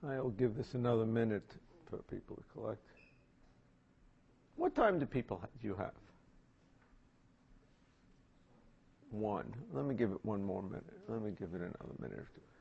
I'll give this another minute for people to collect. What time do you have? 1. Let me give it one more minute. Let me give it another minute or two.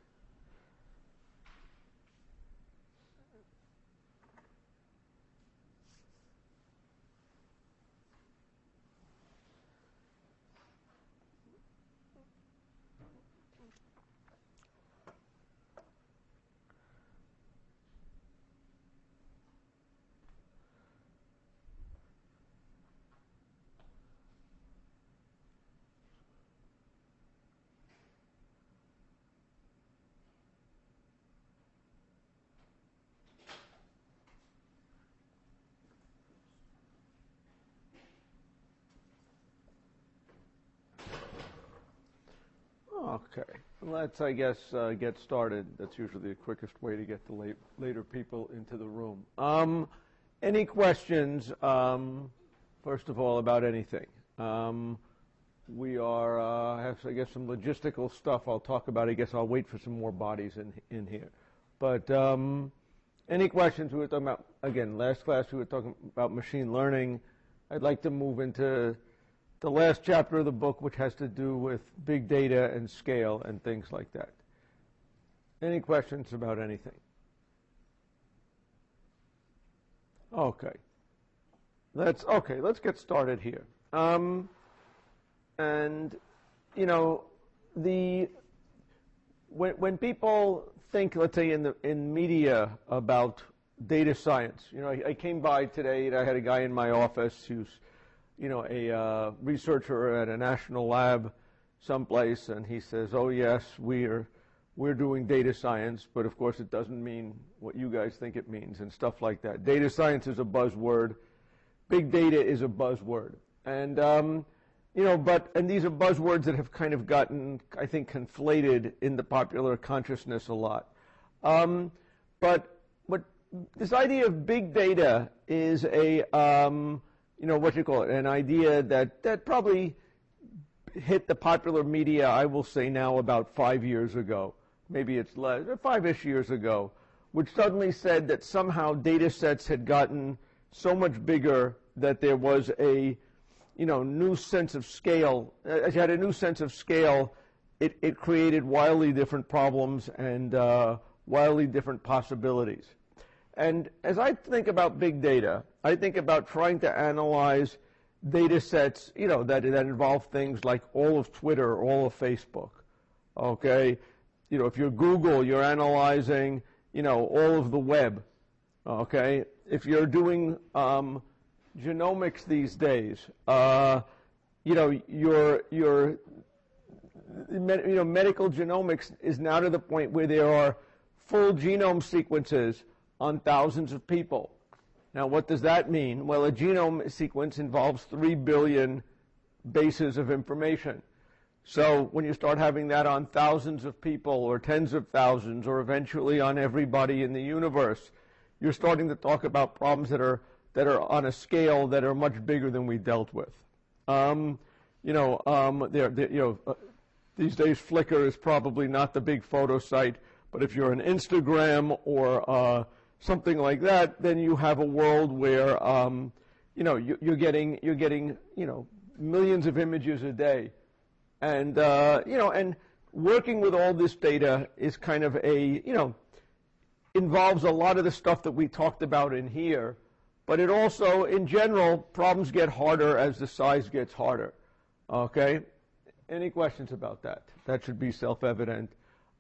Okay, let's, I guess, get started. That's usually the quickest way to get the later people into the room. Any questions, first of all, about anything? We have, I guess, some logistical stuff I'll talk about. I guess I'll wait for some more bodies in here. But any questions? We were talking about, again, last class we were talking about machine learning. I'd like to move into the last chapter of the book, which has to do with big data and scale and things like that. Any questions about anything? Okay. Let's get started here. And you know, when people think, let's say, in media about data science, you know, I came by today and I had a guy in my office who's, you know, a researcher at a national lab someplace, and he says, "Oh yes, we're doing data science, but of course it doesn't mean what you guys think it means," and stuff like that. Data science is a buzzword. Big data is a buzzword, and you know, and these are buzzwords that have kind of gotten, I think, conflated in the popular consciousness a lot. But what this idea of big data is a you know, what you call it, an idea that probably hit the popular media, I will say now, about 5 years ago. Maybe it's less, 5-ish years ago, which suddenly said that somehow data sets had gotten so much bigger that there was a, you know, new sense of scale. As you had a new sense of scale, it created wildly different problems and wildly different possibilities. And as I think about big data, I think about trying to analyze data sets, you know, that involve things like all of Twitter, all of Facebook, okay? You know, if you're Google, you're analyzing, you know, all of the web, okay? If you're doing genomics these days, you know, medical genomics is now to the point where there are full genome sequences on thousands of people. Now, what does that mean? Well, a genome sequence involves 3 billion bases of information. So when you start having that on thousands of people or tens of thousands or eventually on everybody in the universe, you're starting to talk about problems that are on a scale that are much bigger than we dealt with. You know, these days Flickr is probably not the big photo site, but if you're on Instagram or something like that, then you have a world where you know, you're getting you know, millions of images a day, and you know, and working with all this data is kind of a, you know, involves a lot of the stuff that we talked about in here, but it also, in general, problems get harder as the size gets harder. Okay, any questions about that? That should be self-evident.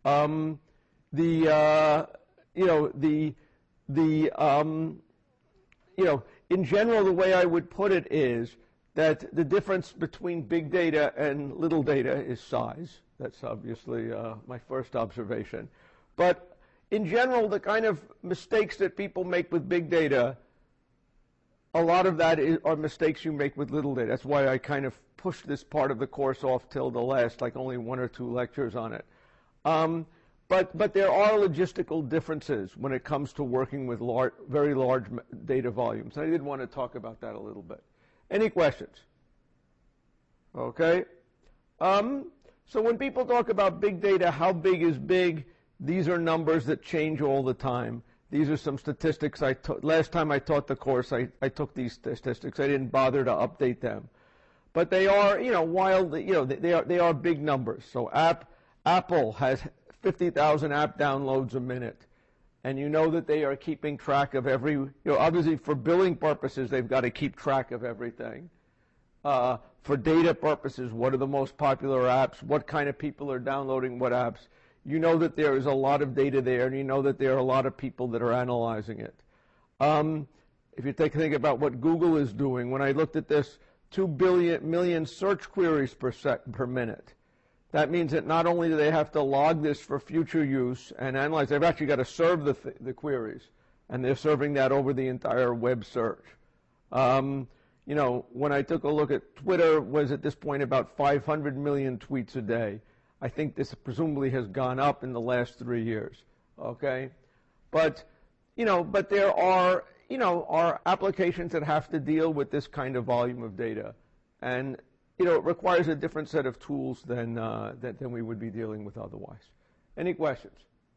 You know, in general, the way I would put it is that the difference between big data and little data is size. That's obviously my first observation. But in general, the kind of mistakes that people make with big data, a lot of that are mistakes you make with little data. That's why I kind of pushed this part of the course off till the last, like only 1 or 2 lectures on it. But there are logistical differences when it comes to working with very large data volumes. I did want to talk about that a little bit. Any questions? Okay. So when people talk about big data, how big is big? These are numbers that change all the time. These are some statistics I took. Last time I taught the course, I took these statistics. I didn't bother to update them. But they are, wild, they are big numbers. So Apple has 50,000 app downloads a minute. And you know that they are keeping track of obviously for billing purposes, they've got to keep track of everything. For data purposes, what are the most popular apps? What kind of people are downloading what apps? You know that there is a lot of data there, and you know that there are a lot of people that are analyzing it. If you think about what Google is doing, when I looked at this, 2 million search queries per minute. That means that not only do they have to log this for future use and analyze, they've actually got to serve the queries, and they're serving that over the entire web search. When I took a look at Twitter, was at this point about 500 million tweets a day. I think this presumably has gone up in the last 3 years. Okay, but there are applications that have to deal with this kind of volume of data, and it requires a different set of tools than we would be dealing with otherwise. Any questions?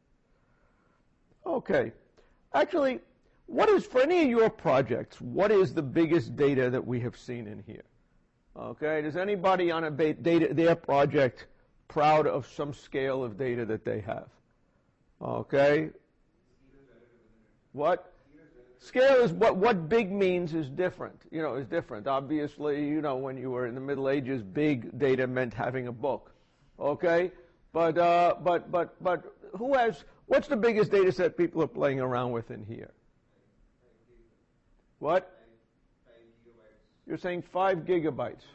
Okay. Actually, for any of your projects, what is the biggest data that we have seen in here? Okay. Does anybody on their project proud of some scale of data that they have? Okay. What? Scale is what big means is different. Is different. Obviously, when you were in the Middle Ages, big data meant having a book. Okay? But what's the biggest data set people are playing around with in here? What? 5 gigabytes. You're saying 5 gigabytes.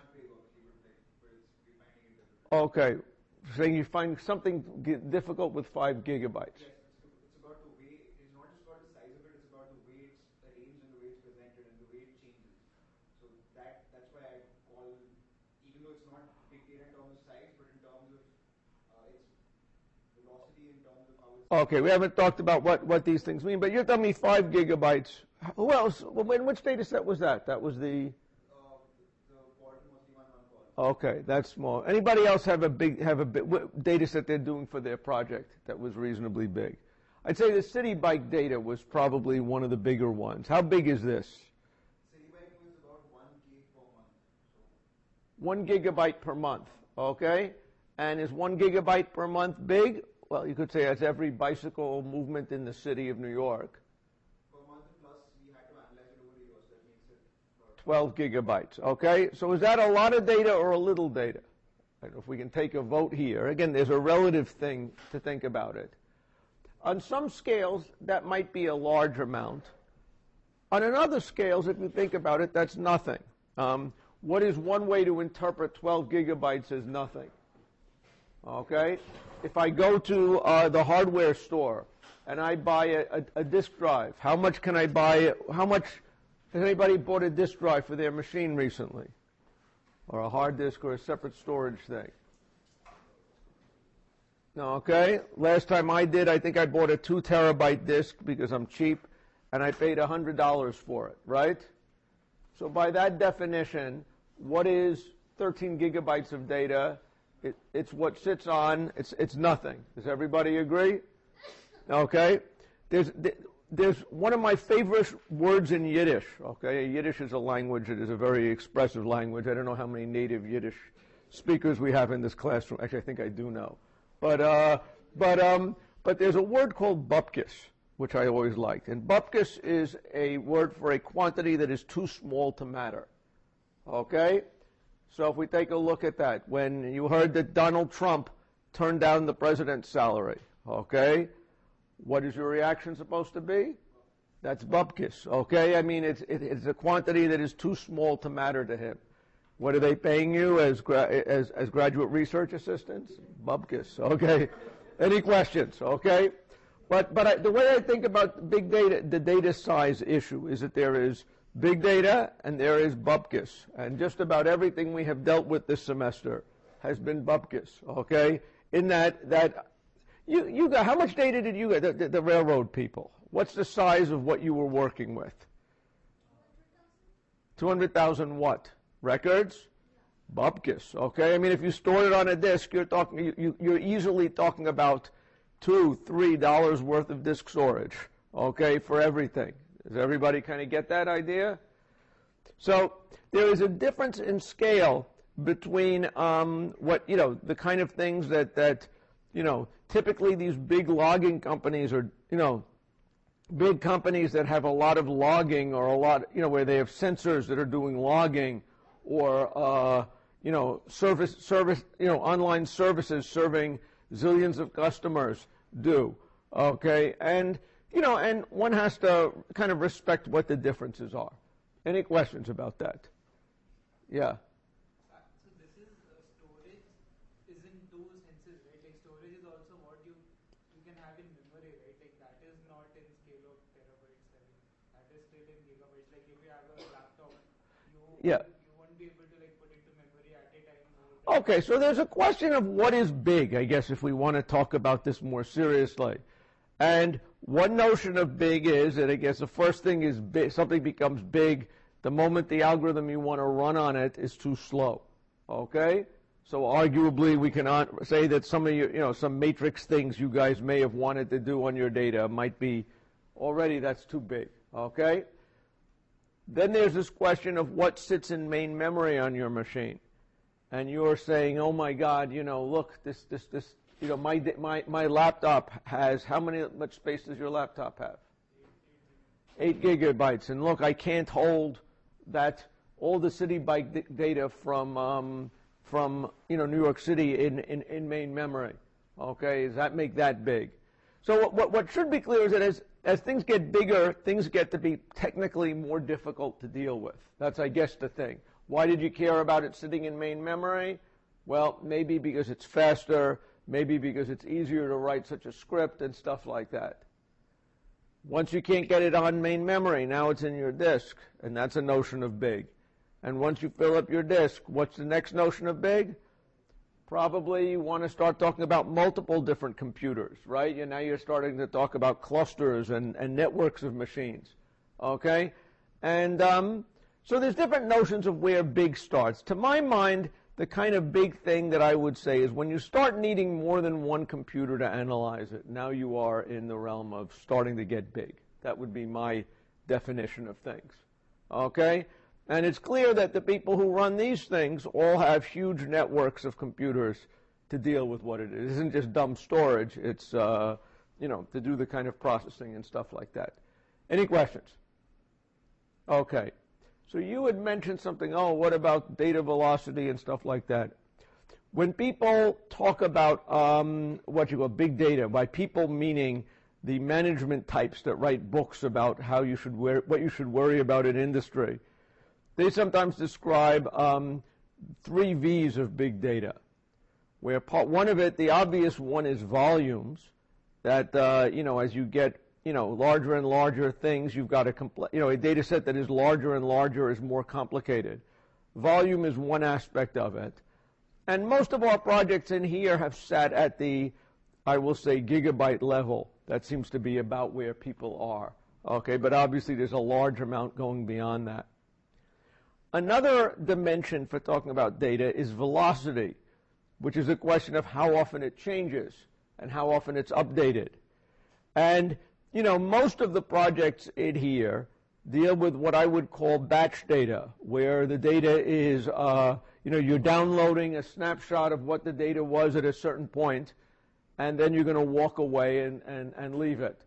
Okay. Saying you find something difficult with 5 gigabytes. Yes, it's about the way, it's not just about the size of it, it's about the way it's arranged and the way it's presented and the way it changes. So that's why I call, even though it's not big data in terms of size, but in terms of its velocity, in terms of how it's... Okay, we haven't talked about what these things mean, but you're telling me 5 gigabytes. Who else? Which data set was that? That was the Okay, that's small. Anybody else have a big data set they're doing for their project that was reasonably big? I'd say the City Bike data was probably one of the bigger ones. How big is this? City Bike was about 1 gig per month. 1 gigabyte per month, okay? And is 1 gigabyte per month big? Well, you could say that's every bicycle movement in the city of New York. 12 gigabytes, okay? So is that a lot of data or a little data? I don't know if we can take a vote here. Again, there's a relative thing to think about it. On some scales, that might be a large amount. On another scales, if you think about it, that's nothing. What is one way to interpret 12 gigabytes as nothing? Okay? If I go to the hardware store and I buy a disk drive, how much can I buy? Has anybody bought a disk drive for their machine recently? Or a hard disk or a separate storage thing? No, okay. Last time I did, I think I bought a 2 terabyte disk because I'm cheap, and I paid $100 for it, right? So by that definition, what is 13 gigabytes of data? It's what sits on, it's nothing. Does everybody agree? Okay. There's one of my favorite words in Yiddish, okay? Yiddish is a language, it is a very expressive language. I don't know how many native Yiddish speakers we have in this classroom. Actually, I think I do know. But there's a word called bupkis, which I always liked. And bupkis is a word for a quantity that is too small to matter, okay? So if we take a look at that, when you heard that Donald Trump turned down the president's salary, okay? What is your reaction supposed to be? That's bupkis, okay? I mean, it's a quantity that is too small to matter to him. What are they paying you as graduate research assistants? Bupkis, okay? Any questions, okay? But the way I think about big data, the data size issue, is that there is big data and there is bupkis. And just about everything we have dealt with this semester has been bupkis, okay? In that you got, how much data did you get, the railroad people? What's the size of what you were working with? 200,000 what? Records? Bupkis, okay? I mean, if you stored it on a disk, you're easily talking about $2, $3 worth of disk storage, okay, for everything. Does everybody kind of get that idea? So there is a difference in scale between the kind of things that typically these big logging companies are, big companies that have a lot of logging or a lot, where they have sensors that are doing logging or, online services serving zillions of customers do, okay? And one has to kind of respect what the differences are. Any questions about that? Yeah. So this is storage is in two senses, right? Like storage is also what you can have in memory, right? Like that is not in scale of terabytes. I mean, that is still in gigabytes. Like if you have a laptop, you won't be able to like put into memory at a time. Okay, so there's a question of what is big, I guess, if we want to talk about this more seriously. And one notion of big is that I guess the first thing is something becomes big the moment the algorithm you want to run on it is too slow. Okay? So arguably we can say that some of you, some matrix things you guys may have wanted to do on your data might be already that's too big. Okay? Then there's this question of what sits in main memory on your machine. And you're saying, oh my God, look, this my laptop has, much space does your laptop have? 8 gigabytes. And look, I can't hold that, all the city bike data from New York City in main memory. Okay, does that make that big? So what should be clear is that as things get bigger, things get to be technically more difficult to deal with. That's, I guess, the thing. Why did you care about it sitting in main memory? Well, maybe because it's faster, maybe because it's easier to write such a script and stuff like that. Once you can't get it on main memory, now it's in your disk, and that's a notion of big. And once you fill up your disk, what's the next notion of big? Probably you want to start talking about multiple different computers, right? And now you're starting to talk about clusters and networks of machines, okay? And so there's different notions of where big starts. To my mind, the kind of big thing that I would say is when you start needing more than one computer to analyze it, now you are in the realm of starting to get big. That would be my definition of things, okay? And it's clear that the people who run these things all have huge networks of computers to deal with what it is. It isn't just dumb storage. It's, to do the kind of processing and stuff like that. Any questions? Okay. So you had mentioned something, what about data velocity and stuff like that? When people talk about what you call big data, by people meaning the management types that write books about how you should what you should worry about in industry, they sometimes describe 3 V's of big data, where one of it, the obvious one, is volumes, that, as you get larger and larger things, you've got a data set that is larger and larger is more complicated. Volume is one aspect of it. And most of our projects in here have sat at the, I will say, gigabyte level. That seems to be about where people are. Okay, but obviously there's a large amount going beyond that. Another dimension for talking about data is velocity, which is a question of how often it changes and how often it's updated. And most of the projects in here deal with what I would call batch data, where the data is, you're downloading a snapshot of what the data was at a certain point, and then you're going to walk away and leave it.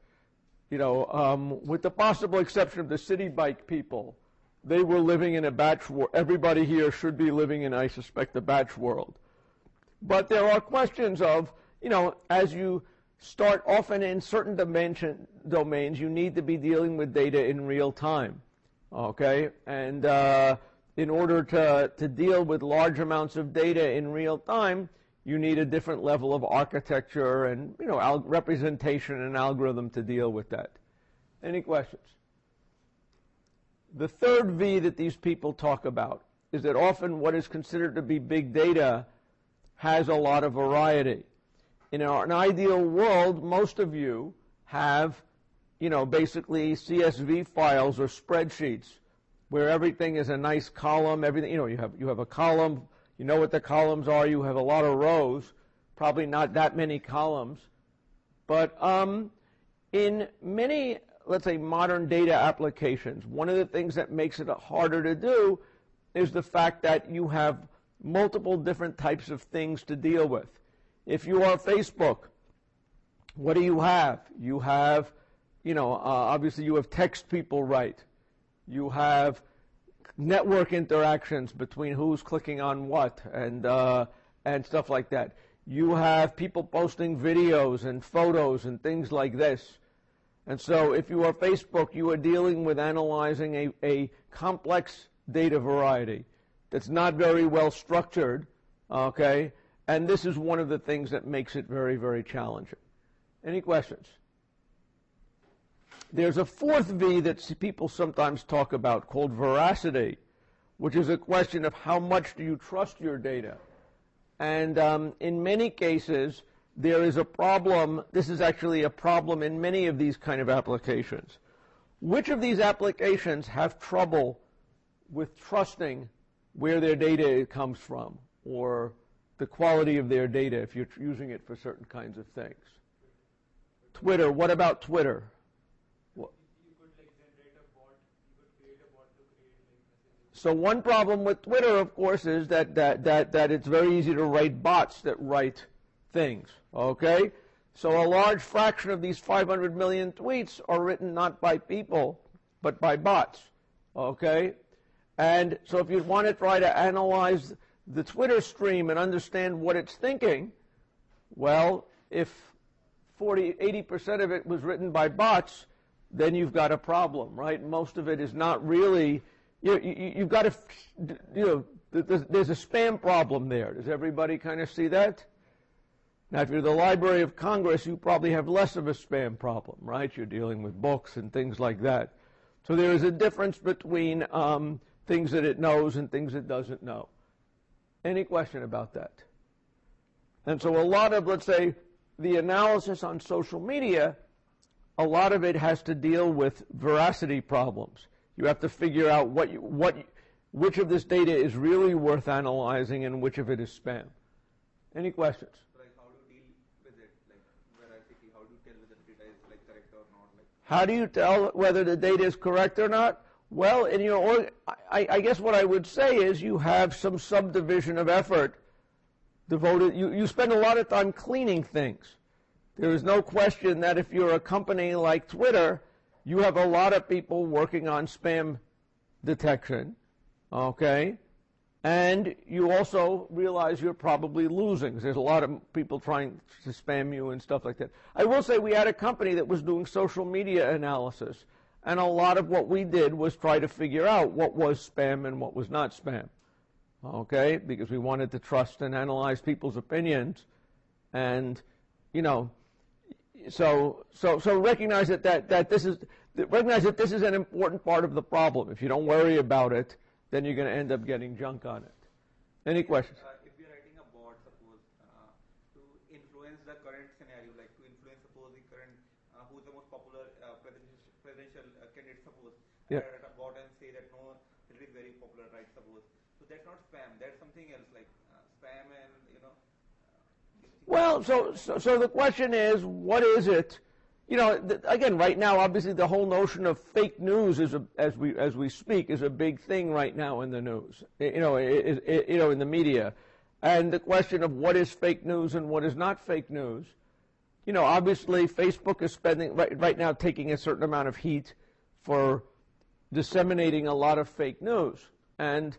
With the possible exception of the city bike people, they were living in a batch world. Everybody here should be living in, I suspect, a batch world. But there are questions of, as you start often in certain domains, you need to be dealing with data in real time, okay? And in order to deal with large amounts of data in real time, you need a different level of architecture and, representation and algorithm to deal with that. Any questions? The third V that these people talk about is that often what is considered to be big data has a lot of variety. In an ideal world, most of you have, basically CSV files or spreadsheets where everything is a nice column. Everything, you have a column. You know what the columns are. You have a lot of rows, probably not that many columns. But in many, let's say, modern data applications, one of the things that makes it harder to do is the fact that you have multiple different types of things to deal with. If you are Facebook, what do you have? You have, obviously you have text people write. You have network interactions between who's clicking on what and stuff like that. You have people posting videos and photos and things like this. And so if you are Facebook, you are dealing with analyzing a complex data variety that's not very well structured, okay? And this is one of the things that makes it very, very challenging. Any questions? There's a fourth V that people sometimes talk about called veracity, which is a question of how much do you trust your data. And in many cases, there is a problem. This is actually a problem in many of these kind of applications. Which of these applications have trouble with trusting where their data comes from or the quality of their data if you're using it for certain kinds of things? Twitter. What about Twitter? You could generate a bot. You could create a bot to create messages. So one problem with Twitter, of course, is that it's very easy to write bots that write things. Okay? So a large fraction of these 500 million tweets are written not by people, but by bots. Okay? And so if you want to try to analyze the Twitter stream and understand what it's thinking, well, if 80% of it was written by bots, then you've got a problem, right? Most of it is not really, you've got to, there's a spam problem there. Does everybody kind of see that? Now, if you're the Library of Congress, you probably have less of a spam problem, right? You're dealing with books and things like that. So there is a difference between things that it knows and things it doesn't know. Any question about that? And so a lot of, let's say, the analysis on social media, a lot of it has to deal with veracity problems. You have to figure out which of this data is really worth analyzing and which of it is spam. Any questions? Like how to deal with it, like veracity, how do you tell whether the data is correct or not? How do you tell whether the data is correct or not? Well, in your, I guess what I would say is you have some subdivision of effort devoted. You spend a lot of time cleaning things. There is no question that if you're a company like Twitter, you have a lot of people working on spam detection, okay? And you also realize you're probably losing. There's a lot of people trying to spam you and stuff like that. I will say we had a company that was doing social media analysis, and a lot of what we did was try to figure out what was spam and what was not spam, okay? Because we wanted to trust and analyze people's opinions, and so recognize that this is an important part of the problem. If you don't worry about it, then you're going to end up getting junk on it. Any questions? If you're writing a bot, suppose, to influence the current scenario, like to influence, suppose, the current, who's the most popular presidential candidate, suppose, Yeah. write a bot and say that no, it is very popular, right, suppose. So that's not spam, that's something else, like spam and, Well, so the question is, what is it? Again, right now, obviously, the whole notion of fake news as we speak is a big thing right now in the news. In the media, and the question of what is fake news and what is not fake news. Obviously, Facebook is spending right now taking a certain amount of heat for disseminating a lot of fake news, and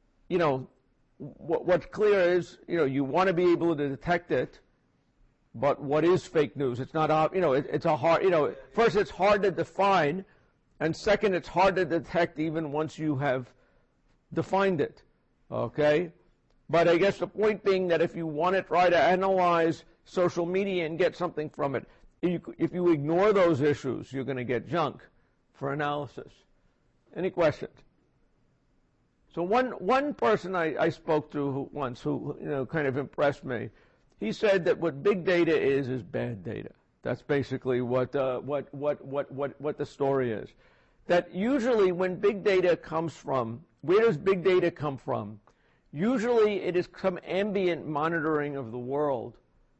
what's clear is you want to be able to detect it. But what is fake news? It's not, it's a hard, first it's hard to define, and second it's hard to detect even once you have defined it, okay? But I guess the point being that if you want to try to analyze social media and get something from it, if you ignore those issues, you're going to get junk for analysis. Any questions? So one person I spoke to once who kind of impressed me. He said that what big data is bad data. That's basically what the story is. That usually when big data comes from, where does big data come from? Usually it is some ambient monitoring of the world,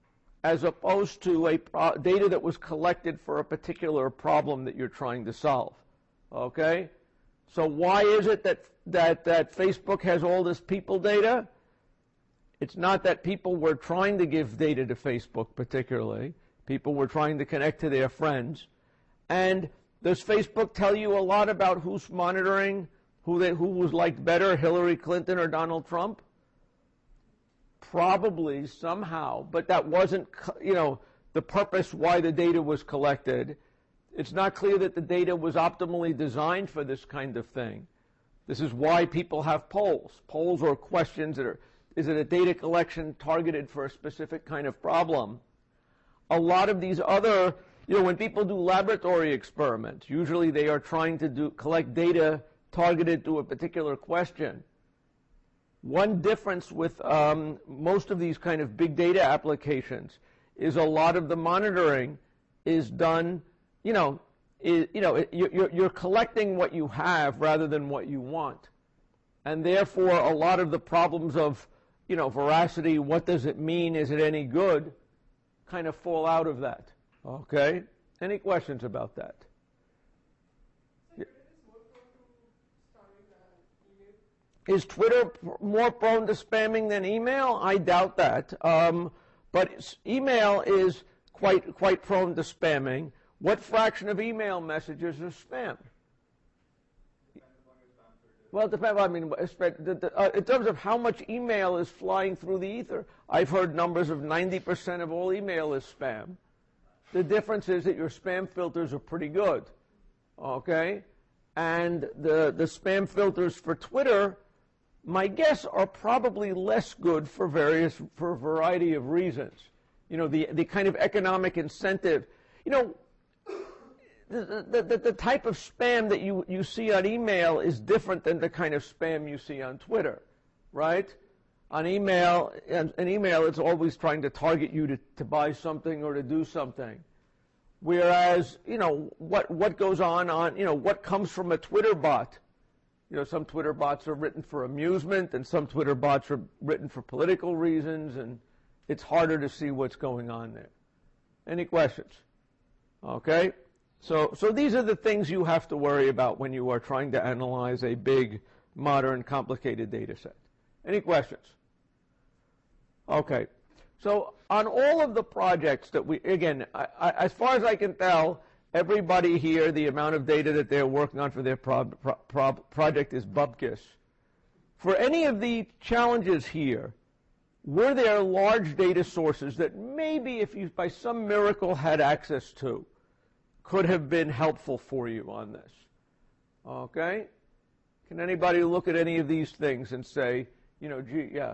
as opposed to data that was collected for a particular problem that you're trying to solve. Okay? So why is it that Facebook has all this people data? It's not that people were trying to give data to Facebook particularly. People were trying to connect to their friends. And does Facebook tell you a lot about who's monitoring, who was liked better, Hillary Clinton or Donald Trump? Probably, somehow, but that wasn't, the purpose why the data was collected. It's not clear that the data was optimally designed for this kind of thing. This is why people have polls. Polls are questions that are, is it a data collection targeted for a specific kind of problem? A lot of these other, when people do laboratory experiments, usually they are trying to collect data targeted to a particular question. One difference with most of these kind of big data applications is a lot of the monitoring is done, you're collecting what you have rather than what you want. And therefore, a lot of the problems of, veracity, what does it mean, is it any good, kind of fall out of that. Okay? Any questions about that? Is Twitter more prone to spamming than email? I doubt that. But email is quite prone to spamming. What fraction of email messages are spam? Well, it depends. In terms of how much email is flying through the ether, I've heard numbers of 90% of all email is spam. The difference is that your spam filters are pretty good. Okay? And the spam filters for Twitter, my guess, are probably less good for a variety of reasons. The kind of economic incentive. The type of spam that you see on email is different than the kind of spam you see on Twitter, right? On email, it's always trying to target you to buy something or to do something. Whereas, what goes on, what comes from a Twitter bot. Some Twitter bots are written for amusement, and some Twitter bots are written for political reasons, and it's harder to see what's going on there. Any questions? Okay? So these are the things you have to worry about when you are trying to analyze a big, modern, complicated data set. Any questions? Okay. So on all of the projects that as far as I can tell, everybody here, the amount of data that they're working on for their project is bupkis. For any of the challenges here, were there large data sources that maybe if you by some miracle had access to, could have been helpful for you on this? Okay? Can anybody look at any of these things and say, gee, yeah.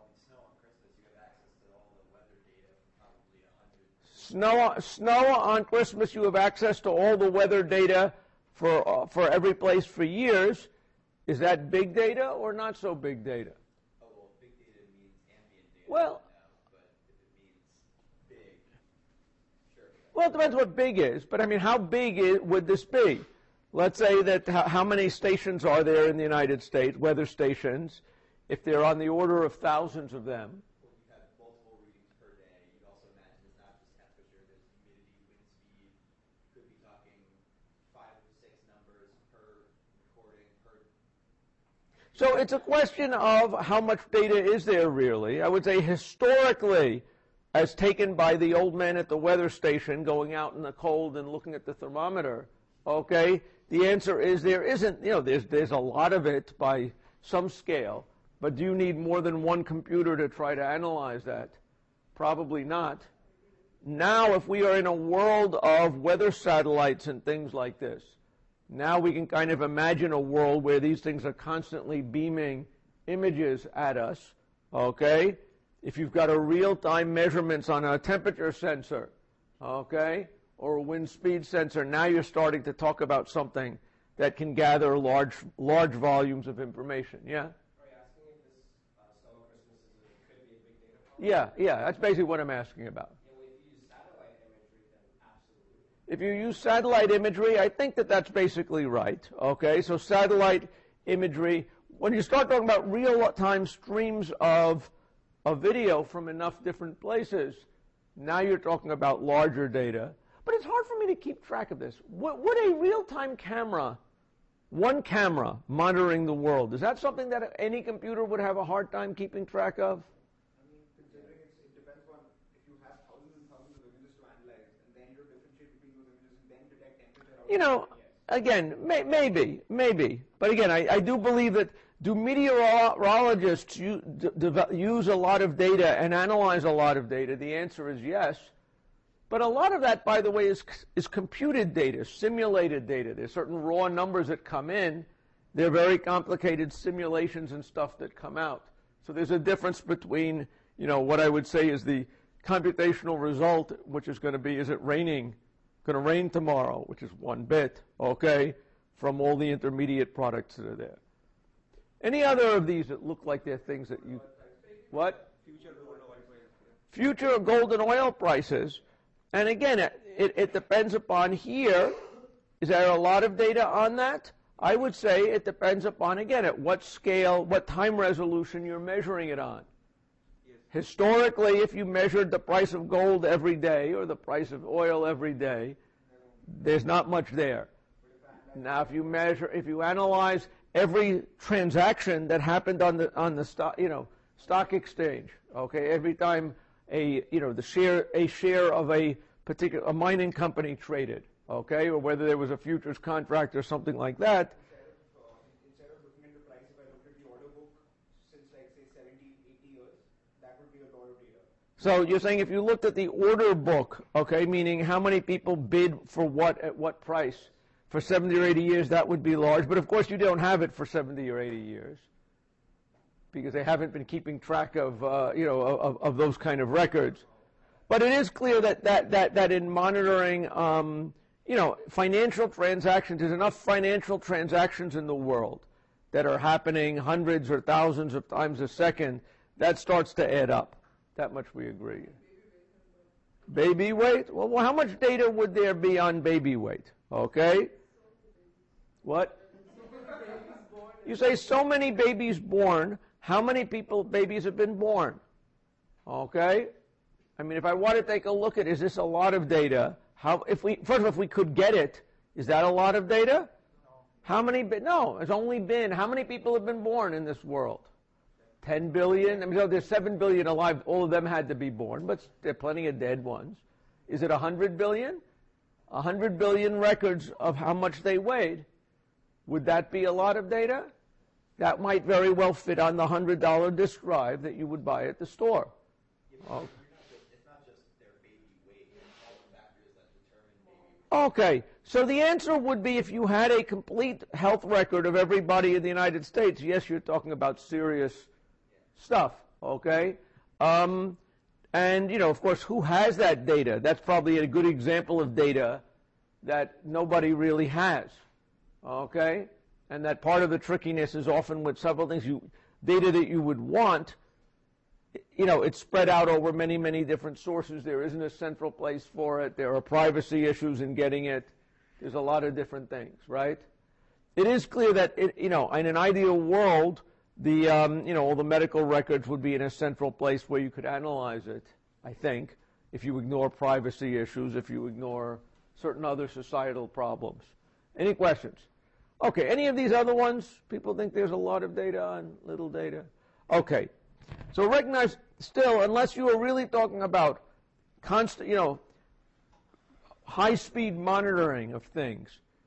Snow on Christmas, you have access to all the weather data for every place for years. Is that big data or not so big data? Oh, well, big data means ambient data. Well, but if it means big, sure. Well, it depends what big is. But how big would this be? Let's say that how many stations are there in the United States, weather stations, if they're on the order of thousands of them? So it's a question of how much data is there really. I would say historically, as taken by the old man at the weather station going out in the cold and looking at the thermometer, okay, the answer is there isn't, there's a lot of it by some scale, but do you need more than one computer to try to analyze that? Probably not. Now, if we are in a world of weather satellites and things like this, now we can kind of imagine a world where these things are constantly beaming images at us, okay? If you've got a real-time measurements on a temperature sensor, okay, or a wind speed sensor, now you're starting to talk about something that can gather large volumes of information, yeah? Are you asking if this snow on Christmas could be a big data problem? Yeah, that's basically what I'm asking about. If you use satellite imagery, I think that's basically right. Okay, so satellite imagery, when you start talking about real-time streams of video from enough different places, Now you're talking about larger data. But it's hard for me to keep track of this. Would a real-time camera, one camera monitoring the world, is that something that any computer would have a hard time keeping track of? I mean, considering it depends on if you have thousands and thousands of images to analyze, and then you differentiate between those images and then detect temperature. You know, again, maybe. But again, I do believe that, do meteorologists use a lot of data and analyze a lot of data? The answer is yes. But a lot of that, by the way, is computed data, simulated data. There's certain raw numbers that come in. They're very complicated simulations and stuff that come out. So there's a difference between, you know, what I would say is the computational result, which is going to be, is it raining? Going to rain tomorrow, which is 1 bit, okay, from all the intermediate products that are there. Any other of these that look like they're things that you... What? Future gold and oil prices. And again, it depends upon here. Is there a lot of data on that? I would say it depends upon, again, at what scale, what time resolution you're measuring it on. Yes. Historically, if you measured the price of gold every day or the price of oil every day, there's not much there. Now, if you analyze every transaction that happened on the stock, stock exchange, okay, every time a share of a particular mining company traded, okay, or whether there was a futures contract or something like that. Instead of looking at the price, if I looked at the order book since, like, say, 70, 80 years, that would be a lot of data. So you're saying if you looked at the order book, okay, meaning how many people bid for what at what price for 70 or 80 years, that would be large. But of course, you don't have it for 70 or 80 years because they haven't been keeping track of of those kind of records. But it is clear that in monitoring, financial transactions, there's enough financial transactions in the world that are happening hundreds or thousands of times a second. That starts to add up. That much we agree. Baby weight? Well, how much data would there be on baby weight? Okay. What? You say so many babies born. How many babies have been born? Okay. I mean, if I want to take a look at, is this a lot of data? First of all, if we could get it, is that a lot of data? No. It's only been, how many people have been born in this world? 10 billion? I mean, so there's 7 billion alive. All of them had to be born, but there are plenty of dead ones. Is it 100 billion? 100 billion records of how much they weighed. Would that be a lot of data? That might very well fit on the $100 disk drive that you would buy at the store. Oh. It's not just their baby weight, it's all the factors that determine baby weight. Okay, so the answer would be if you had a complete health record of everybody in the United States, yes, you're talking about serious stuff, okay? And, of course, who has that data? That's probably a good example of data that nobody really has, okay? And that part of the trickiness is often with several things. Data that you would want, it's spread out over many, many different sources. There isn't a central place for it. There are privacy issues in getting it. There's a lot of different things, right? It is clear that, in an ideal world, all the medical records would be in a central place where you could analyze it, I think, if you ignore privacy issues, if you ignore certain other societal problems. Any questions? Okay, any of these other ones? People think there's a lot of data on little data? Okay, so recognize still, unless you are really talking about constant, high-speed monitoring of things,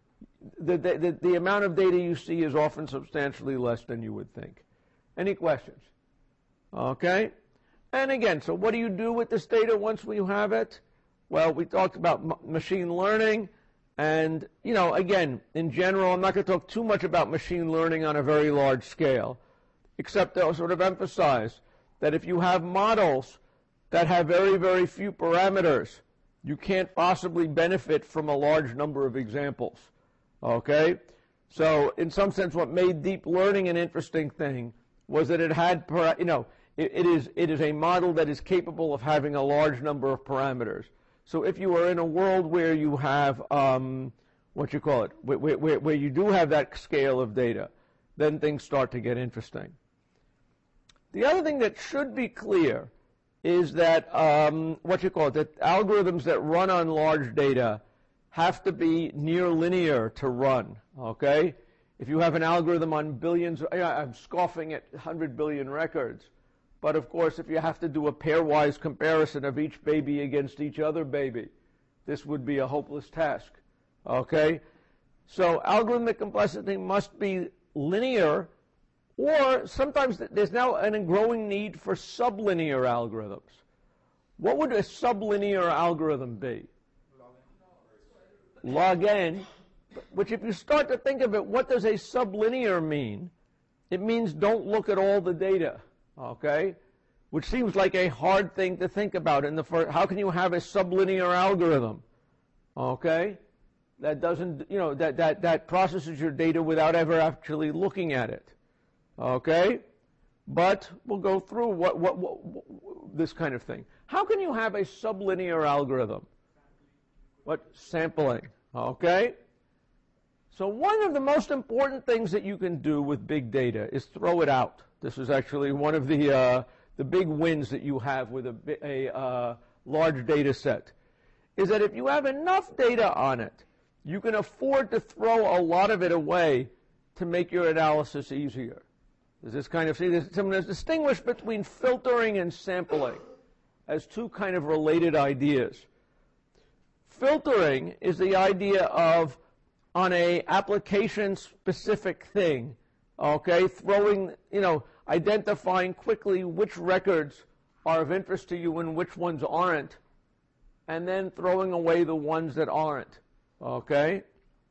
the amount of data you see is often substantially less than you would think. Any questions? Okay, and again, so what do you do with this data once you have it? Well, we talked about machine learning. And, again, in general, I'm not going to talk too much about machine learning on a very large scale, except to sort of emphasize that if you have models that have very, very few parameters, you can't possibly benefit from a large number of examples, okay? So, in some sense, what made deep learning an interesting thing was that it had, it is a model that is capable of having a large number of parameters. So if you are in a world where you have, where you do have that scale of data, then things start to get interesting. The other thing that should be clear is that, that algorithms that run on large data have to be near linear to run, okay? If you have an algorithm on billions, I'm scoffing at 100 billion records, but of course if you have to do a pairwise comparison of each baby against each other baby, this would be a hopeless task, okay? So algorithmic complexity must be linear, or sometimes there's now a growing need for sublinear algorithms. What would a sublinear algorithm be? Log n, which if you start to think of it, what does a sublinear mean? It means don't look at all the data, okay? Which seems like a hard thing to think about in the first. How can you have a sublinear algorithm, okay? That doesn't, that processes your data without ever actually looking at it, okay? But we'll go through what this kind of thing. How can you have a sublinear algorithm? What? Sampling, okay? So one of the most important things that you can do with big data is throw it out. This is actually one of the big wins that you have with a large data set, is that if you have enough data on it, you can afford to throw a lot of it away to make your analysis easier. Does this kind of see? There's distinguish between filtering and sampling as two kind of related ideas. Filtering is the idea of, on a application-specific thing, okay, identifying quickly which records are of interest to you and which ones aren't, and then throwing away the ones that aren't, okay?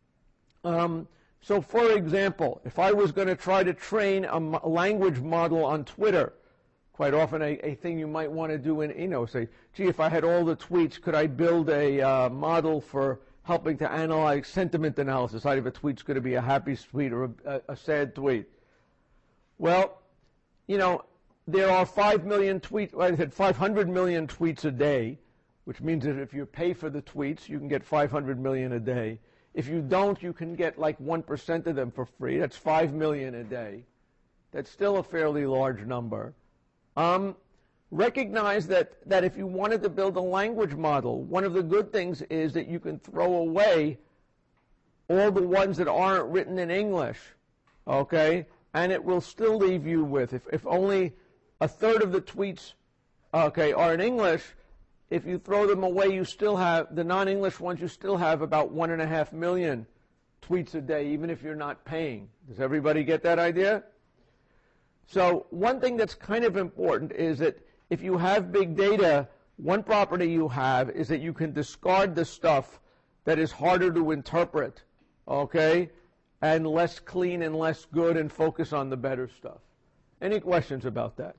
So, for example, if I was going to try to train a language model on Twitter, quite often a thing you might want to do in, say, gee, if I had all the tweets, could I build a model for helping to analyze sentiment analysis? Either if a tweet's going to be a happy tweet or a sad tweet. Well, there are 5 million tweets, I said 500 million tweets a day, which means that if you pay for the tweets, you can get 500 million a day. If you don't, you can get like 1% of them for free. That's 5 million a day. That's still a fairly large number. Recognize that if you wanted to build a language model, one of the good things is that you can throw away all the ones that aren't written in English, okay? And it will still leave you with, if only a third of the tweets, okay, are in English, if you throw them away, you still have, the non-English ones, you still have about 1.5 million tweets a day, even if you're not paying. Does everybody get that idea? So one thing that's kind of important is that if you have big data, one property you have is that you can discard the stuff that is harder to interpret, okay, and less clean and less good, and focus on the better stuff. Any questions about that?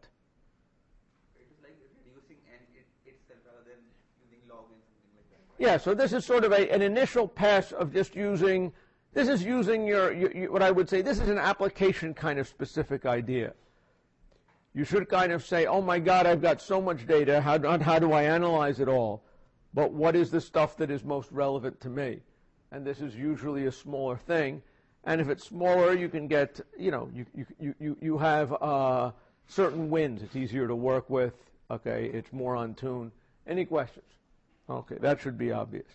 It is like reducing itself rather than using log and something like that. Yeah, so this is sort of an initial pass of just using, this is using your, what I would say, this is an application kind of specific idea. You should kind of say, oh my God, I've got so much data, how do I analyze it all? But what is the stuff that is most relevant to me? And this is usually a smaller thing. And if it's smaller, you can get, you have certain wins. It's easier to work with. Okay, it's more on tune. Any questions? Okay, that should be obvious.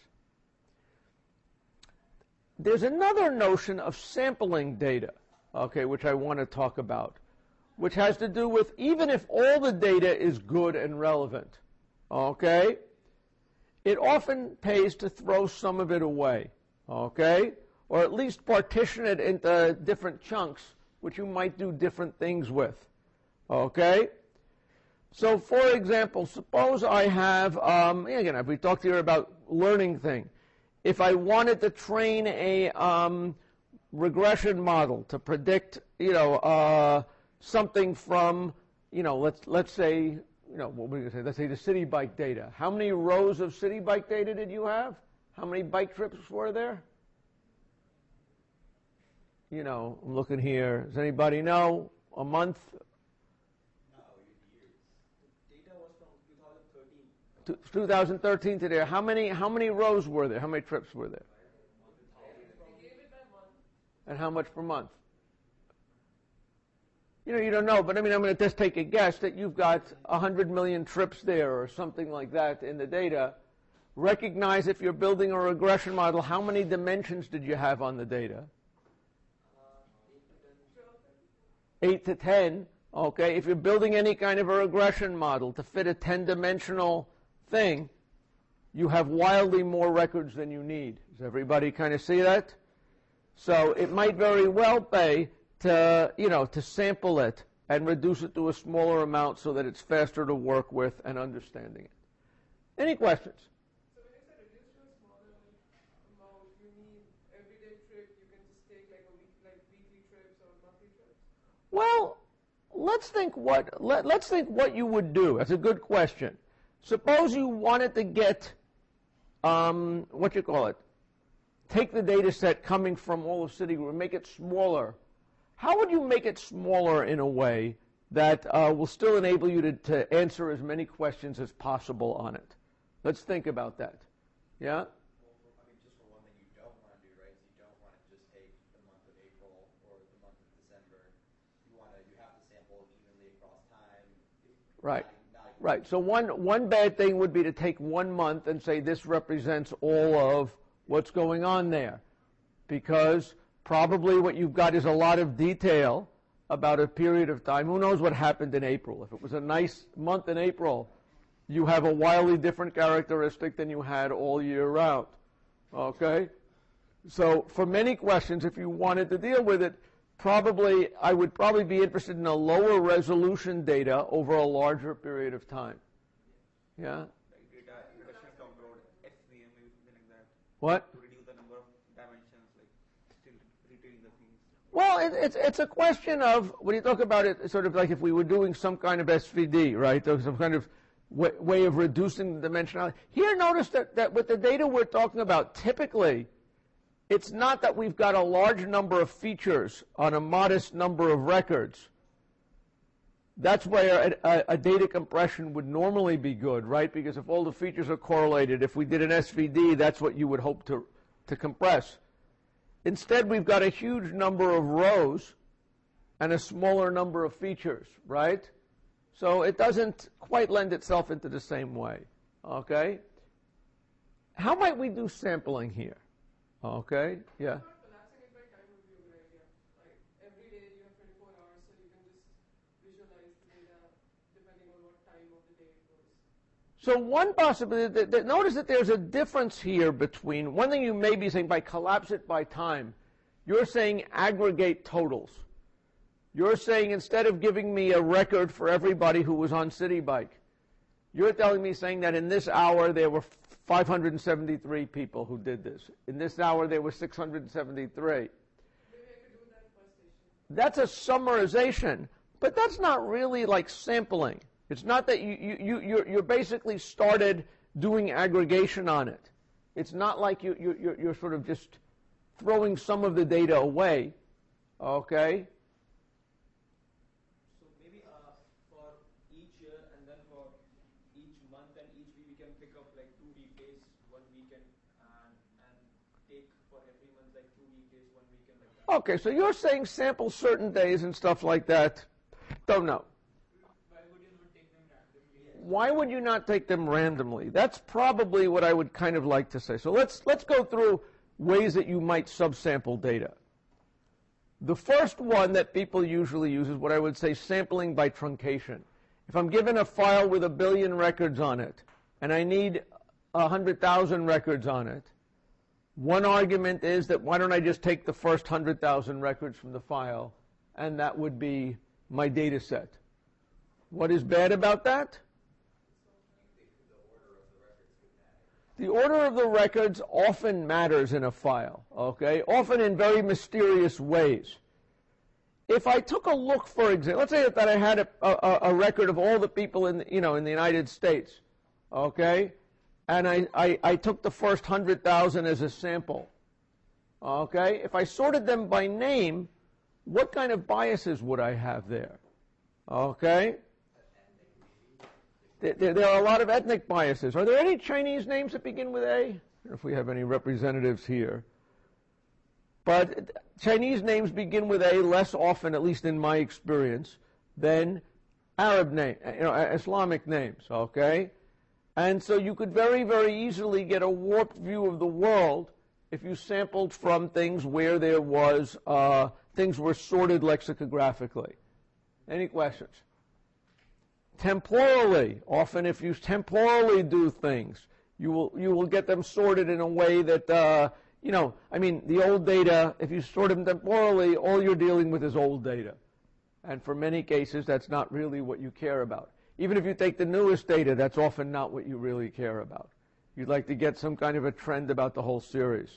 There's another notion of sampling data, okay, which I want to talk about, which has to do with even if all the data is good and relevant, okay, it often pays to throw some of it away, okay, or at least partition it into different chunks, which you might do different things with, okay? So, for example, suppose I have, again, we talked here about learning thing. If I wanted to train a regression model to predict, something from, let's say, what were we going to say? Let's say the city bike data. How many rows of city bike data did you have? How many bike trips were there? I'm looking here. Does anybody know? A month? No, years. Data was from 2013. 2013 to there. How many rows were there? How many trips were there? And how much per month? you don't know, but I mean, I'm going to just take a guess that you've got 100 million trips there or something like that in the data. Recognize if you're building a regression model, how many dimensions did you have on the data? 8 to 10. Okay, if you're building any kind of a regression model to fit a 10-dimensional thing, you have wildly more records than you need. Does everybody kind of see that? So it might very well pay to, to sample it and reduce it to a smaller amount so that it's faster to work with and understanding it. Any questions? So when you say reduce to a smaller amount, you mean everyday trip, you can just take like weekly trips or monthly trips? Well, let's think what you would do. That's a good question. Suppose you wanted to get, take the data set coming from all of Citigroup and make it smaller. How would you make it smaller in a way that will still enable you to answer as many questions as possible on it? Let's think about that. Yeah? Well, just for one thing you don't want to do, right, is you don't want to just take the month of April or the month of December. You have to sample evenly across time. Right. Right. So one bad thing would be to take 1 month and say this represents all of what's going on there, because probably what you've got is a lot of detail about a period of time. Who knows what happened in April? If it was a nice month in April, you have a wildly different characteristic than you had all year round. Okay? So for many questions, if you wanted to deal with it, I would probably be interested in a lower resolution data over a larger period of time. Yeah? Like data reduction from road SVM, something like that. What? To reduce the number of dimensions, like still retaining the things. Well, it's a question of, when you talk about it, it's sort of like if we were doing some kind of SVD, right? Or some kind of way of reducing the dimensionality. Here, notice that with the data we're talking about, typically, it's not that we've got a large number of features on a modest number of records. That's where a data compression would normally be good, right? Because if all the features are correlated, if we did an SVD, that's what you would hope to compress. Instead, we've got a huge number of rows and a smaller number of features, right? So it doesn't quite lend itself into the same way, okay? How might we do sampling here? Okay, yeah. Collapsing it by time would be a good idea. Like every day you have 24 hours, so you can just visualize the data depending on what time of the day it was. So one possibility, notice that there's a difference here between, one thing you may be saying by collapse it by time, you're saying aggregate totals. You're saying instead of giving me a record for everybody who was on Citi Bike, you're telling me saying that in this hour there were 573 people who did this. In this hour there were 673. Maybe I could do that per station. That's a summarization, but that's not really like sampling. It's not that you're basically started doing aggregation on it. It's not like you're sort of just throwing some of the data away, okay? So maybe for each year and then for each month and each week we can pick up like 2 weekdays, 1 weekend, and take for every month like 2 weekdays, 1 weekend like that. Okay, so you're saying sample certain days and stuff like that. Don't know. Why would you not take them randomly? Why would you not take them randomly? That's probably what I would kind of like to say. So let's go through ways that you might subsample data. The first one that people usually use is what I would say sampling by truncation. If I'm given a file with 1 billion records on it, and I need 100,000 records on it, one argument is that why don't I just take the first 100,000 records from the file, and that would be my data set. What is bad about that? The order of the records often matters in a file, okay? Often in very mysterious ways. If I took a look, for example, let's say that I had a record of all the people in the United States, okay? And I took the first 100,000 as a sample, okay? If I sorted them by name, what kind of biases would I have there, okay? There are a lot of ethnic biases. Are there any Chinese names that begin with A? I don't know if we have any representatives here. But Chinese names begin with A less often, at least in my experience, than Arab name, Islamic names, okay? And so you could very, very easily get a warped view of the world if you sampled from things where there was, things were sorted lexicographically. Any questions? Temporally, often if you temporally do things, you will get them sorted in a way that, the old data, if you sort them temporally, all you're dealing with is old data. And for many cases, that's not really what you care about. Even if you take the newest data, that's often not what you really care about. You'd like to get some kind of a trend about the whole series.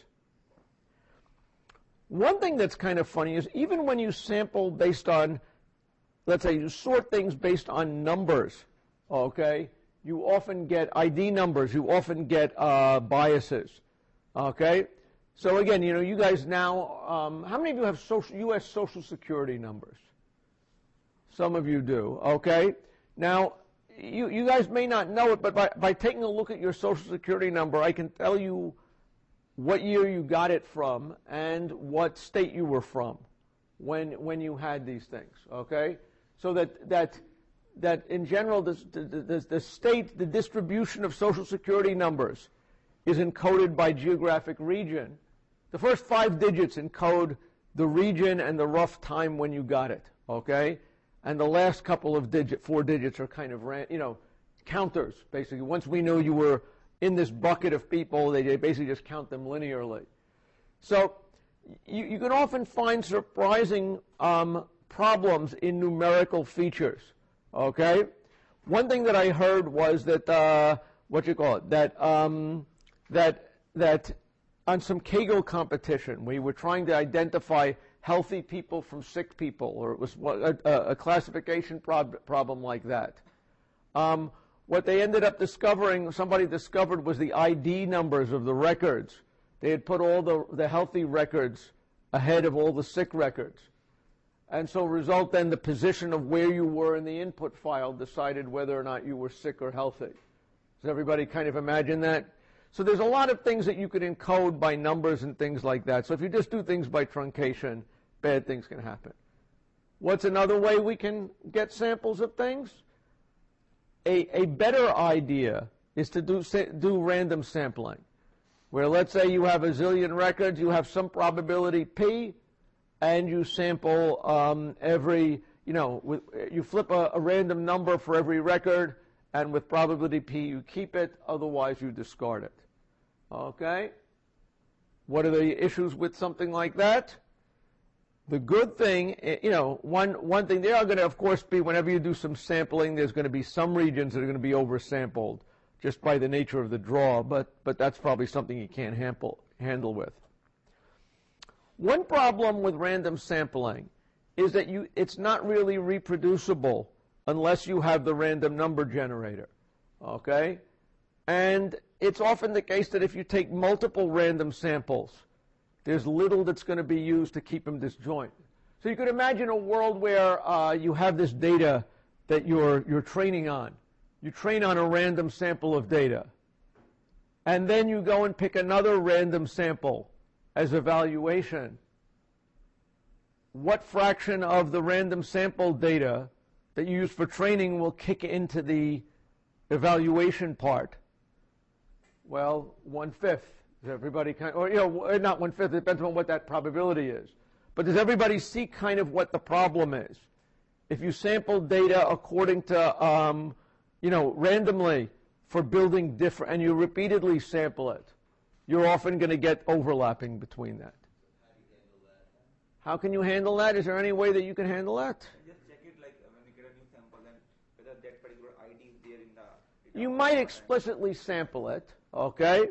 One thing that's kind of funny is even when you sample based on, let's say you sort things based on numbers, okay, you often get ID numbers, you often get biases, okay? So again, you guys now, how many of you have U.S. Social Security numbers? Some of you do, okay? Now, you guys may not know it, but by taking a look at your Social Security number, I can tell you what year you got it from and what state you were from when you had these things, okay? So that in general, the state, the distribution of Social Security numbers is encoded by geographic region. The first 5 digits encode the region and the rough time when you got it, okay? And the last couple of 4 digits are kind of, counters, basically. Once we knew you were in this bucket of people, they basically just count them linearly. So you can often find surprising problems in numerical features, okay? One thing that I heard was that, that on some Kaggle competition, we were trying to identify healthy people from sick people, or it was a classification problem like that. What they ended up discovering, somebody discovered, was the ID numbers of the records. They had put all the healthy records ahead of all the sick records. And so result then, the position of where you were in the input file decided whether or not you were sick or healthy. Does everybody kind of imagine that? So there's a lot of things that you could encode by numbers and things like that. So if you just do things by truncation, bad things can happen. What's another way we can get samples of things? A better idea is to do random sampling, where let's say you have a zillion records, you have some probability P, and you sample you flip a random number for every record, and with probability P you keep it, otherwise you discard it. Okay? What are the issues with something like that? The good thing, one thing, there are going to, of course, be, whenever you do some sampling, there's going to be some regions that are going to be oversampled just by the nature of the draw, but that's probably something you can't handle with. One problem with random sampling is that it's not really reproducible unless you have the random number generator, okay? And it's often the case that if you take multiple random samples, there's little that's going to be used to keep them disjoint. So you could imagine a world where you have this data that you're training on. You train on a random sample of data. And then you go and pick another random sample as evaluation. What fraction of the random sample data that you use for training will kick into the evaluation part? Well, 1/5. Does everybody not 1/5, it depends on what that probability is. But does everybody see kind of what the problem is? If you sample data according to, randomly for building different, and you repeatedly sample it, you're often going to get overlapping between that. How can you handle that? Is there any way that you can handle that? Just check it, like when you get a new sample, then whether that particular ID is there in the... You might explicitly sample it, okay?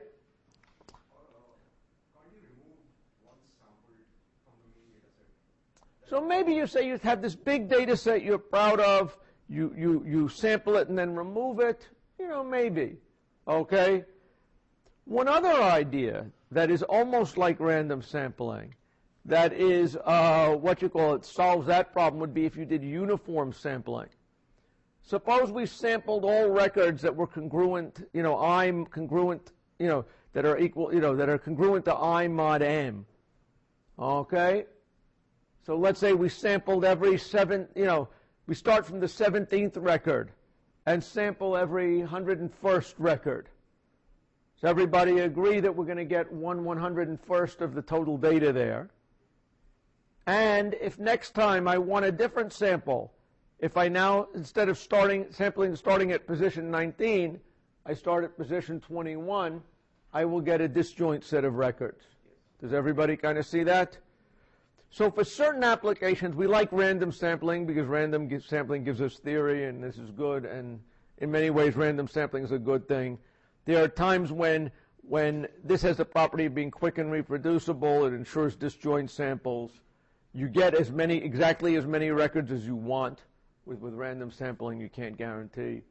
So maybe you say you have this big data set you're proud of, you sample it and then remove it, maybe, okay? One other idea that is almost like random sampling, that is solves that problem, would be if you did uniform sampling. Suppose we sampled all records that were congruent, I'm congruent, that are equal, that are congruent to I mod M. Okay? So let's say we sampled every we start from the 17th record and sample every 101st record. Does everybody agree that we're going to get 1/101st of the total data there? And if next time I want a different sample, if I now, instead of starting at position 19, I start at position 21, I will get a disjoint set of records. Does everybody kind of see that? So for certain applications, we like random sampling because random sampling gives us theory, and this is good, and in many ways random sampling is a good thing. There are times when this has the property of being quick and reproducible, it ensures disjoint samples. You get exactly as many records as you want. With random sampling, you can't guarantee.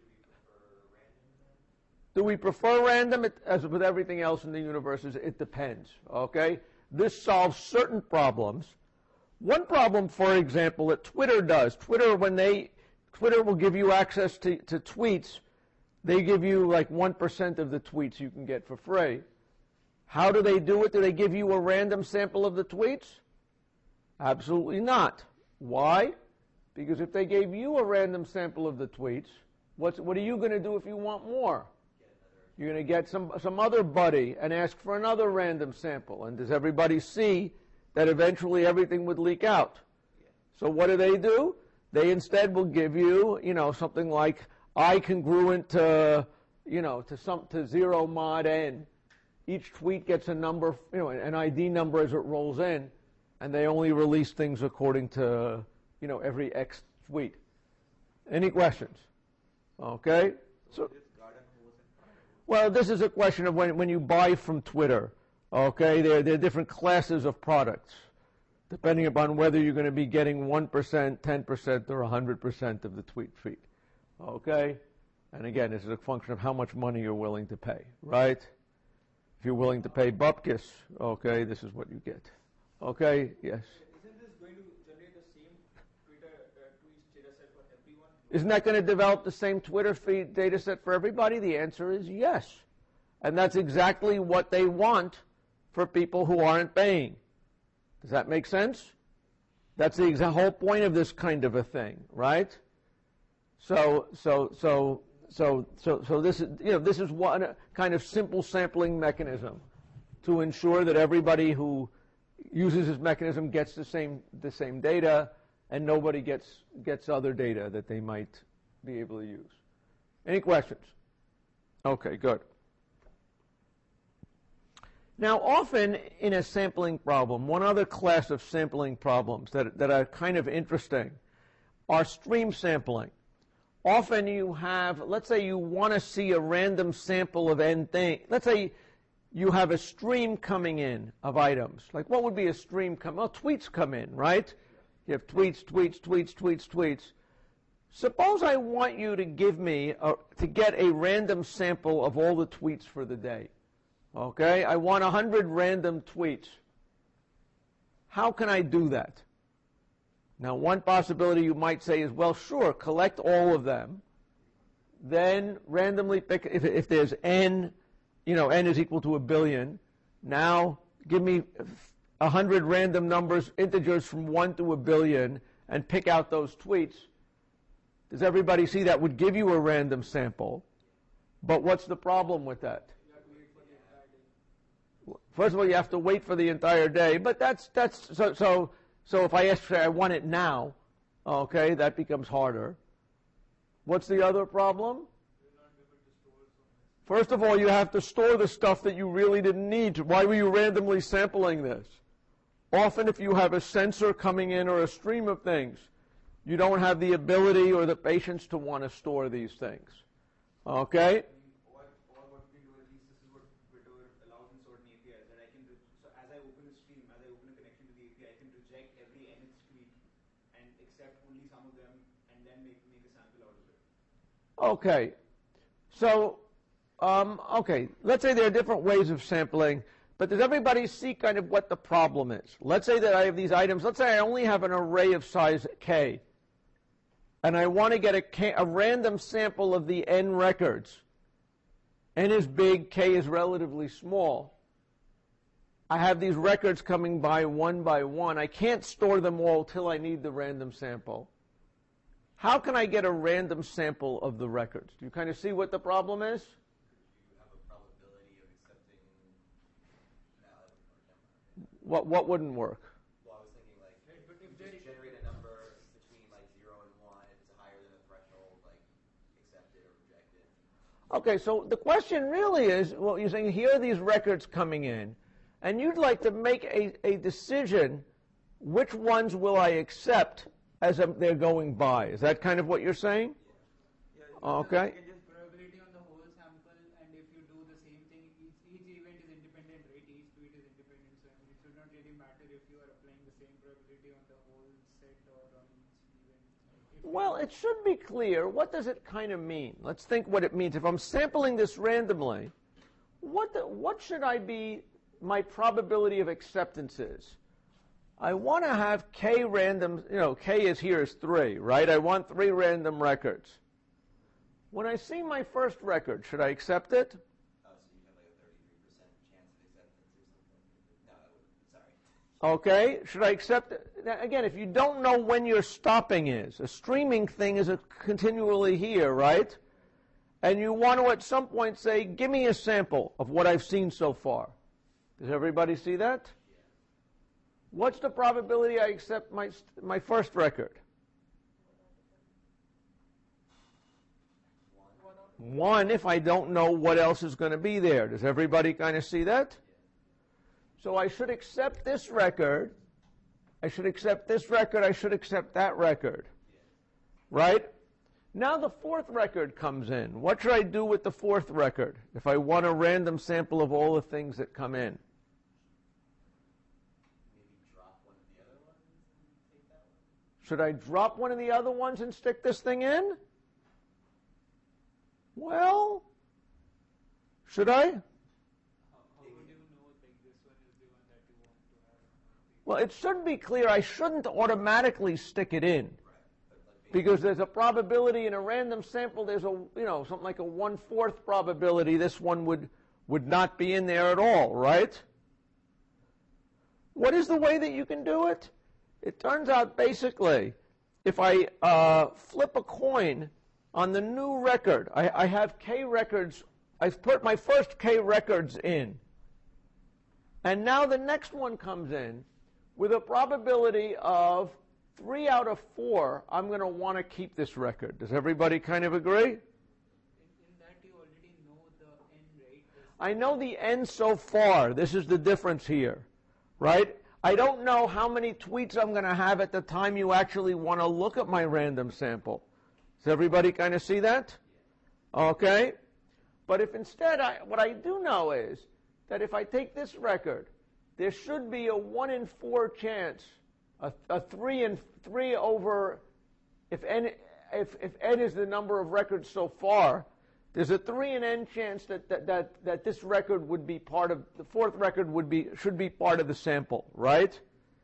Do we prefer random? As with everything else in the universe, it depends, okay? This solves certain problems. One problem, for example, that Twitter does, Twitter will give you access to tweets. They give you like 1% of the tweets you can get for free. How do they do it? Do they give you a random sample of the tweets? Absolutely not. Why? Because if they gave you a random sample of the tweets, what are you going to do if you want more? You're going to get some other buddy and ask for another random sample. And does everybody see that eventually everything would leak out? So what do? They instead will give you, something like I congruent to 0 mod n. Each tweet gets a number, an ID number as it rolls in, and they only release things according to, every X tweet. Any questions? Okay. So. Well, this is a question of when you buy from Twitter, okay? There are different classes of products, depending upon whether you're going to be getting 1%, 10%, or 100% of the tweet feed, okay? And again, this is a function of how much money you're willing to pay, right? If you're willing to pay bupkis, okay, this is what you get. Okay, yes? Isn't this going to generate the same Twitter tweets data set for everyone? Isn't that going to develop the same Twitter feed data set for everybody? The answer is yes. And that's exactly what they want for people who aren't paying. Does that make sense? That's the whole point of this kind of a thing, right? So this is one kind of simple sampling mechanism to ensure that everybody who uses this mechanism gets the same data, and nobody gets other data that they might be able to use. Any questions? Okay, good. Now, often in a sampling problem, one other class of sampling problems that are kind of interesting are stream sampling. Often you have, let's say you want to see a random sample of n thing. Let's say you have a stream coming in of items. Like what would be a stream come? Well, tweets come in, right? You have tweets. Suppose I want you to give me, to get a random sample of all the tweets for the day. Okay? I want 100 random tweets. How can I do that? Now, one possibility you might say is, well, sure, collect all of them. Then randomly pick, if there's n, n is equal to 1 billion. Now, give me 100 random numbers, integers from 1 to 1 billion, and pick out those tweets. Does everybody see that would give you a random sample? But what's the problem with that? First of all, you have to wait for the entire day. But so if I say I want it now, okay, that becomes harder. What's the other problem? First of all, you have to store the stuff that you really didn't need. Why were you randomly sampling this? Often if you have a sensor coming in or a stream of things, you don't have the ability or the patience to want to store these things. Okay? Or what we do, at least this is what Twitter allows in certain APIs, that I can, so as I open a stream, as I open a connection to the API, I can reject every nth tweet and accept only some of them and then make a sample out of it. Okay. So, okay, let's say there are different ways of sampling, but does everybody see kind of what the problem is? Let's say that I have these items. Let's say I only have an array of size k, and I want to get a random sample of the n records. N is big, k is relatively small. I have these records coming by one. I can't store them all till I need the random sample. How can I get a random sample of the records? Do you kind of see what the problem is? You have a probability of accepting valid or What wouldn't work? Well, I was thinking like Right, but you if there just generate a number between like 0 and 1. If it's higher than a threshold, like accept it or reject it. Okay, so the question really is, well, you're saying here are these records coming in, and you'd like to make a decision, which ones will I accept as they're going by. Is that kind of what you're saying? Okay. You can just probability on the whole sample, and if you do the same thing, each event is independent, right? Each tweet is independent, so I mean, it should not really matter if you are applying the same probability on the whole set or on each event. Well, it should be clear. What does it kind of mean? Let's think what it means. If I'm sampling this randomly, what should I be, my probability of acceptance is? I want to have k random, k is here is 3, right? I want 3 random records. When I see my first record, should I accept it? So you have like a 33% chance of acceptance or something. No, I wouldn't. Sorry. Okay, should I accept it? Now, again, if you don't know when your stopping is, a streaming thing is continually here, right? And you want to at some point say, give me a sample of what I've seen so far. Does everybody see that? What's the probability I accept my first record? 1 if I don't know what else is going to be there. Does everybody kind of see that? So I should accept this record. I should accept this record. I should accept that record. Right? Now the 4th record comes in. What should I do with the 4th record if I want a random sample of all the things that come in? Should I drop one of the other ones and stick this thing in? Well, should I? How would you know like this one is the one that you want to have? Well, it should be clear I shouldn't automatically stick it in. Because there's a probability in a random sample, there's a, something like a 1/4 probability this one would not be in there at all, right? What is the way that you can do it? It turns out basically, if I flip a coin on the new record, I have k records, I've put my first k records in. And now the next one comes in with a probability of 3 out of 4, I'm going to want to keep this record. Does everybody kind of agree? In that you already know the end, right? I know the end so far. This is the difference here, right? I don't know how many tweets I'm going to have at the time you actually want to look at my random sample. Does everybody kind of see that? Okay. But if instead, what I do know is that if I take this record, there should be a 1 in 4 chance, a 3 in 3 over, if n is the number of records so far, there's a 3 in n chance that this record would be part of, the 4th record should be part of the sample, right?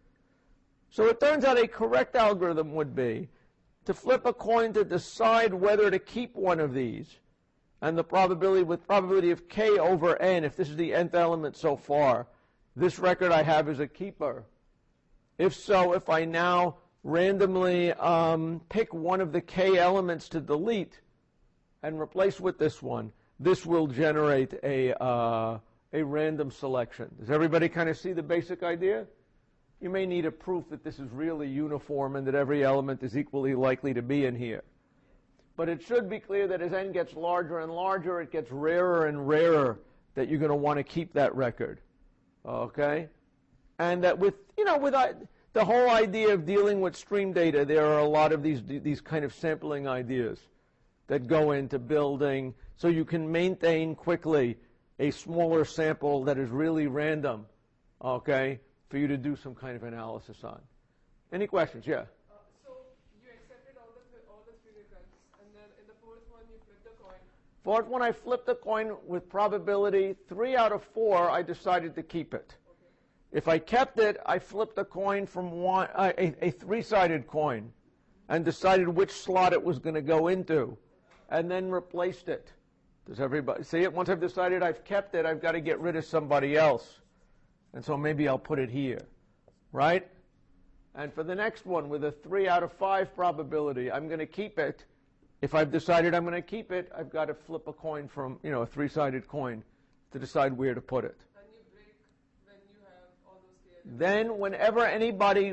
So it turns out a correct algorithm would be to flip a coin to decide whether to keep one of these, and the probability of k over n, if this is the nth element so far, this record I have is a keeper. If so, if I now randomly pick one of the k elements to delete and replace with this one, this will generate a random selection. Does everybody kind of see the basic idea? You may need a proof that this is really uniform and that every element is equally likely to be in here. But it should be clear that as n gets larger and larger, it gets rarer and rarer that you're going to want to keep that record. Okay? And that with the whole idea of dealing with stream data, there are a lot of these kind of sampling ideas that go into building so you can maintain quickly a smaller sample that is really random, okay, for you to do some kind of analysis on. Any questions? Yeah? So you accepted all the 3 results, and then in the 4th one you flipped the coin. 4th one, I flipped the coin with probability 3 out of 4, I decided to keep it. If I kept it, I flipped a coin from a 3-sided coin and decided which slot it was going to go into and then replaced it. Does everybody see it? Once I've decided I've kept it, I've got to get rid of somebody else. And so maybe I'll put it here, right? And for the next one, with a 3 out of 5 probability, I'm going to keep it. If I've decided I'm going to keep it, I've got to flip a coin from, a 3-sided coin to decide where to put it. And you break when you have all those k elements. Then whenever anybody,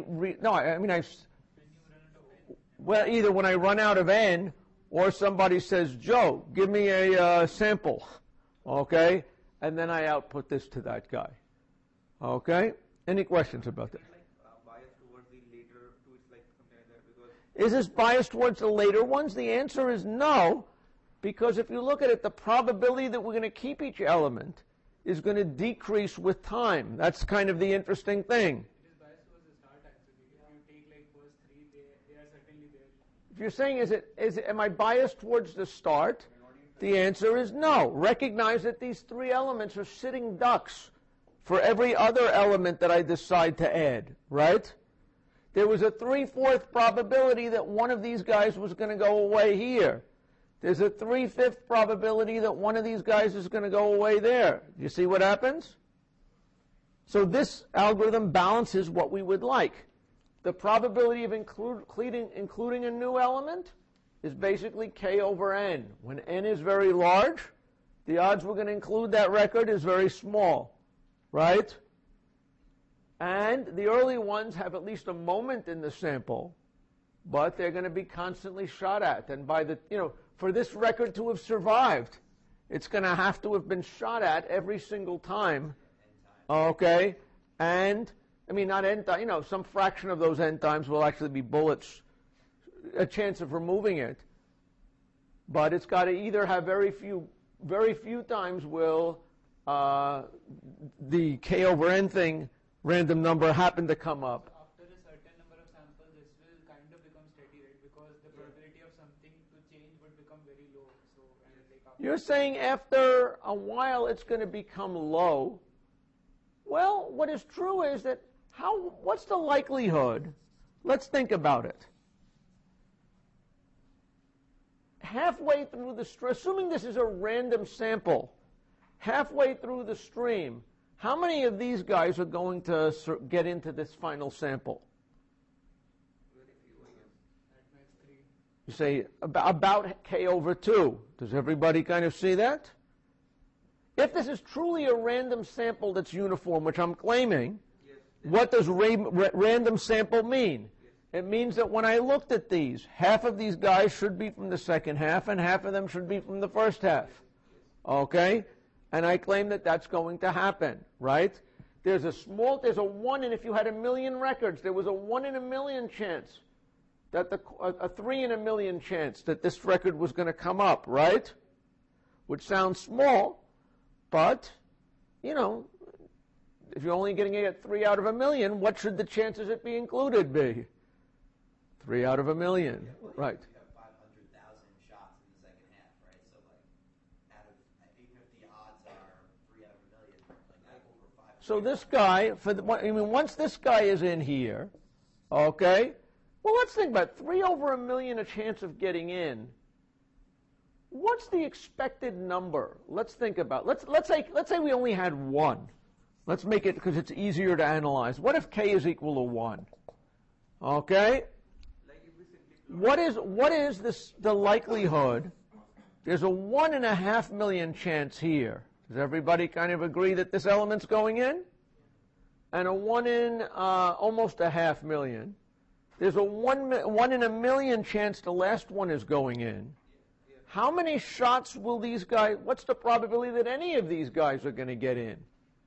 well, either when I run out of n, or somebody says, Joe, give me a sample, okay? And then I output this to that guy, okay? Any questions about that? Bias towards the later tweets, like something like that, because Is this biased towards the later ones? The answer is no, because if you look at it, the probability that we're going to keep each element is going to decrease with time. That's kind of the interesting thing. It is biased towards the start actually. If you take like first 3, they are certainly there. If you're saying, am I biased towards the start? The answer is no. Recognize that these 3 elements are sitting ducks for every other element that I decide to add, right? There was a 3/4 probability that one of these guys was going to go away here. There's a 3/5 probability that one of these guys is going to go away there. You see what happens? So this algorithm balances what we would like. The probability of including a new element is basically k over n. When n is very large, the odds we're going to include that record is very small, right? And the early ones have at least a moment in the sample, but they're going to be constantly shot at. And by the, for this record to have survived, it's going to have to have been shot at every single time. Okay? And, not n time, some fraction of those n times will actually be bullets, a chance of removing it. But it's got to either have very few times will the k over n thing, random number, happen to come up. After a certain number of samples, this will kind of become steady, right? Because the probability of something to change would become very low. So, You're saying after a while it's going to become low. Well, what is true is that what's the likelihood? Let's think about it. Halfway through the stream, assuming this is a random sample, halfway through the stream, how many of these guys are going to get into this final sample? You say about k over 2. Does everybody kind of see that? If this is truly a random sample that's uniform, which I'm claiming, what does random sample mean? It means that when I looked at these, half of these guys should be from the second half and half of them should be from the first half. Okay? And I claim that that's going to happen, right? There's a 1 in, if you had 1 million records, there was a 1 in 1 million chance that a 3 in 1 million chance that this record was going to come up, right? Which sounds small, but, if you're only getting it at 3 out of 1 million, what should the chances it be included be? 3 out of 1 million, right? You have 500,000 shots in the second half, right? So, even if the odds are 3 out of 1 million, over 5. So this guy, once this guy is in here, okay, well, let's think about it. 3 over 1 million a chance of getting in. What's the expected number? Let's think about it. Let's say we only had 1. Let's make it, because it's easier to analyze. What if k is equal to 1? Okay? What is the likelihood? There's a 1.5 million chance here. Does everybody kind of agree that this element's going in? And a 1 in almost a half million. There's a 1 in 1 million chance the last one is going in. How many shots will these guys, what's the probability that any of these guys are going to get in?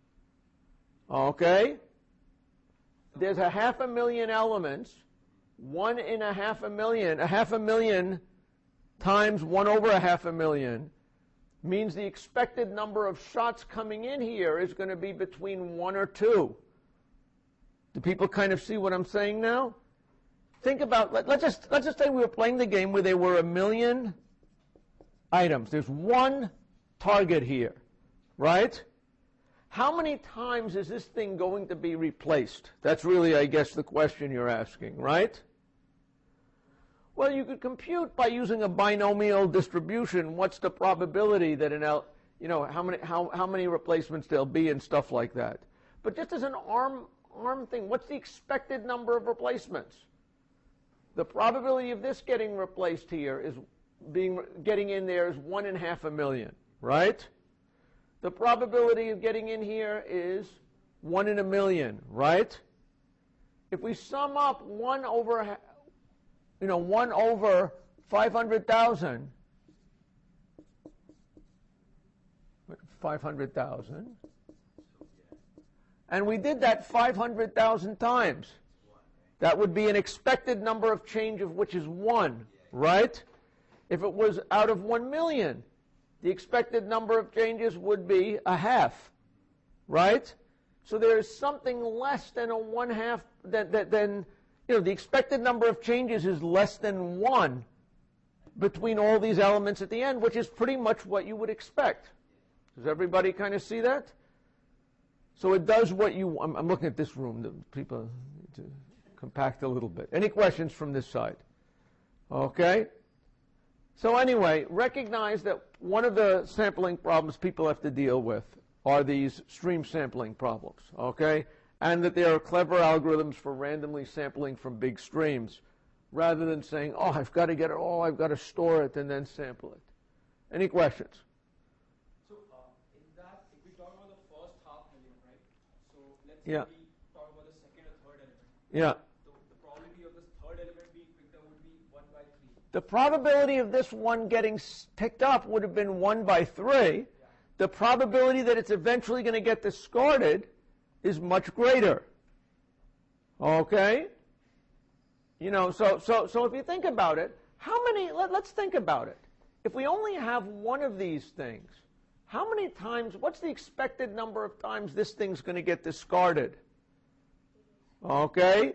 Okay? There's a 500,000 elements. 1 in a 500,000, a 500,000 times 1 over a 500,000 means the expected number of shots coming in here is going to be between 1 or 2. Do people kind of see what I'm saying now? Think about, let's just say we were playing the game where there were 1 million items. There's 1 target here, right? How many times is this thing going to be replaced? That's really, I guess, the question you're asking, right? Well, you could compute by using a binomial distribution what's the probability that how many replacements there'll be and stuff like that. but just as an arm thing, what's the expected number of replacements? The probability of this getting replaced here is getting in there is 1 in half a million, right? The probability of getting in here is 1 in a million, right? If we sum up 1 over 500,000, 500,000, and we did that 500,000 times, that would be an expected number of change of which is 1, right? If it was out of 1 million, the expected number of changes would be a half, right? So there is something less than a 1/2, the expected number of changes is less than 1 between all these elements at the end, which is pretty much what you would expect. Does everybody kind of see that? So it does what I'm looking at this room, the people need to compact a little bit. Any questions from this side? Okay. So anyway, recognize that one of the sampling problems people have to deal with are these stream sampling problems, okay? And that there are clever algorithms for randomly sampling from big streams, rather than saying, oh, I've got to get it all, I've got to store it and then sample it. Any questions? So in that, if we talk about the first 500,000, right? So let's Yeah. say we talk about the second or third element. Yeah. The probability of this third element being picked up would be 1 by 3. The probability of this one getting picked up would have been 1 by 3. The probability that it's eventually going to get discarded is much greater. Okay? So if you think about it, let's think about it. If we only have one of these things, how many times, what's the expected number of times this thing's going to get discarded? Okay?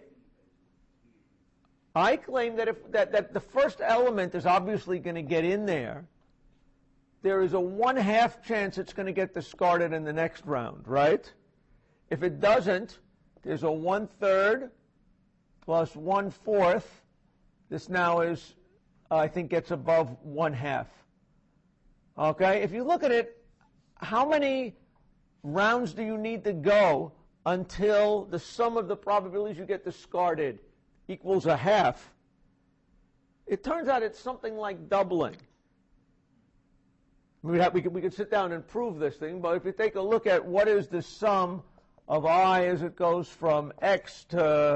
I claim that the first element is obviously going to get in there. There is a 1/2 chance it's going to get discarded in the next round, right? If it doesn't, there's a 1/3 plus 1/4. This now is, I think, gets above 1/2. Okay? If you look at it, how many rounds do you need to go until the sum of the probabilities you get discarded equals a half? It turns out it's something like doubling. We could sit down and prove this thing, but if you take a look at what is the sum of I as it goes from x to,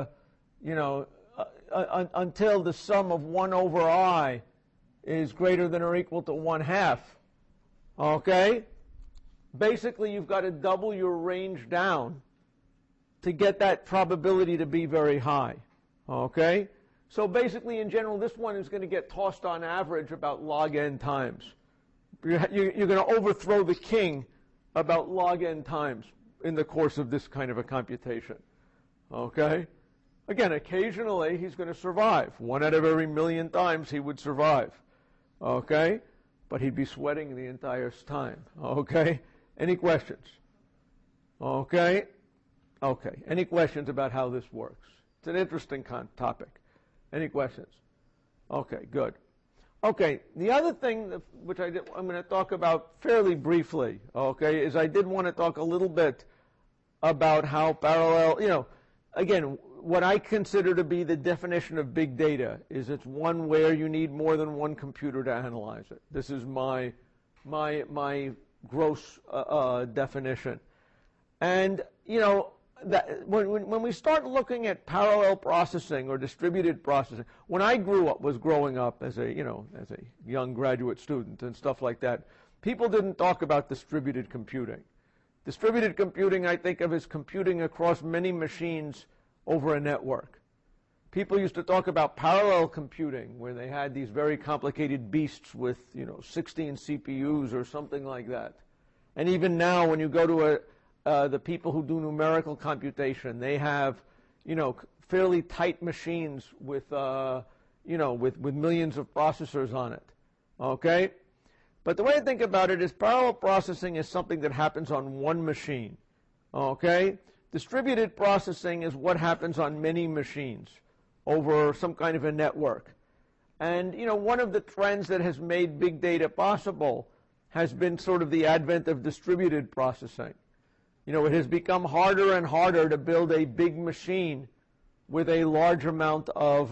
until the sum of 1 over I is greater than or equal to 1/2, okay? Basically, you've got to double your range down to get that probability to be very high, okay? So basically, in general, this one is going to get tossed on average about log n times. You're going to overthrow the king about log n times in the course of this kind of a computation. Okay? Again, occasionally he's going to survive. 1 out of every 1,000,000 times he would survive. Okay? But he'd be sweating the entire time. Okay? Any questions? Okay? Okay. Any questions about how this works? It's an interesting topic. Any questions? Okay, good. Okay, the other thing which I'm going to talk about fairly briefly, okay, is I did want to talk a little bit about how parallel, again, what I consider to be the definition of big data is it's one where you need more than one computer to analyze it. This is my gross definition. And, that when we start looking at parallel processing or distributed processing, when I was growing up as a young graduate student and stuff like that, people didn't talk about distributed computing. Distributed computing I think of as computing across many machines over a network. People used to talk about parallel computing where they had these very complicated beasts with 16 CPUs or something like that. And even now when you go to the people who do numerical computation, they have, fairly tight machines with, with millions of processors on it. Okay? But the way I think about it is parallel processing is something that happens on one machine. Okay? Distributed processing is what happens on many machines over some kind of a network. And, one of the trends that has made big data possible has been sort of the advent of distributed processing. It has become harder and harder to build a big machine with a large amount of,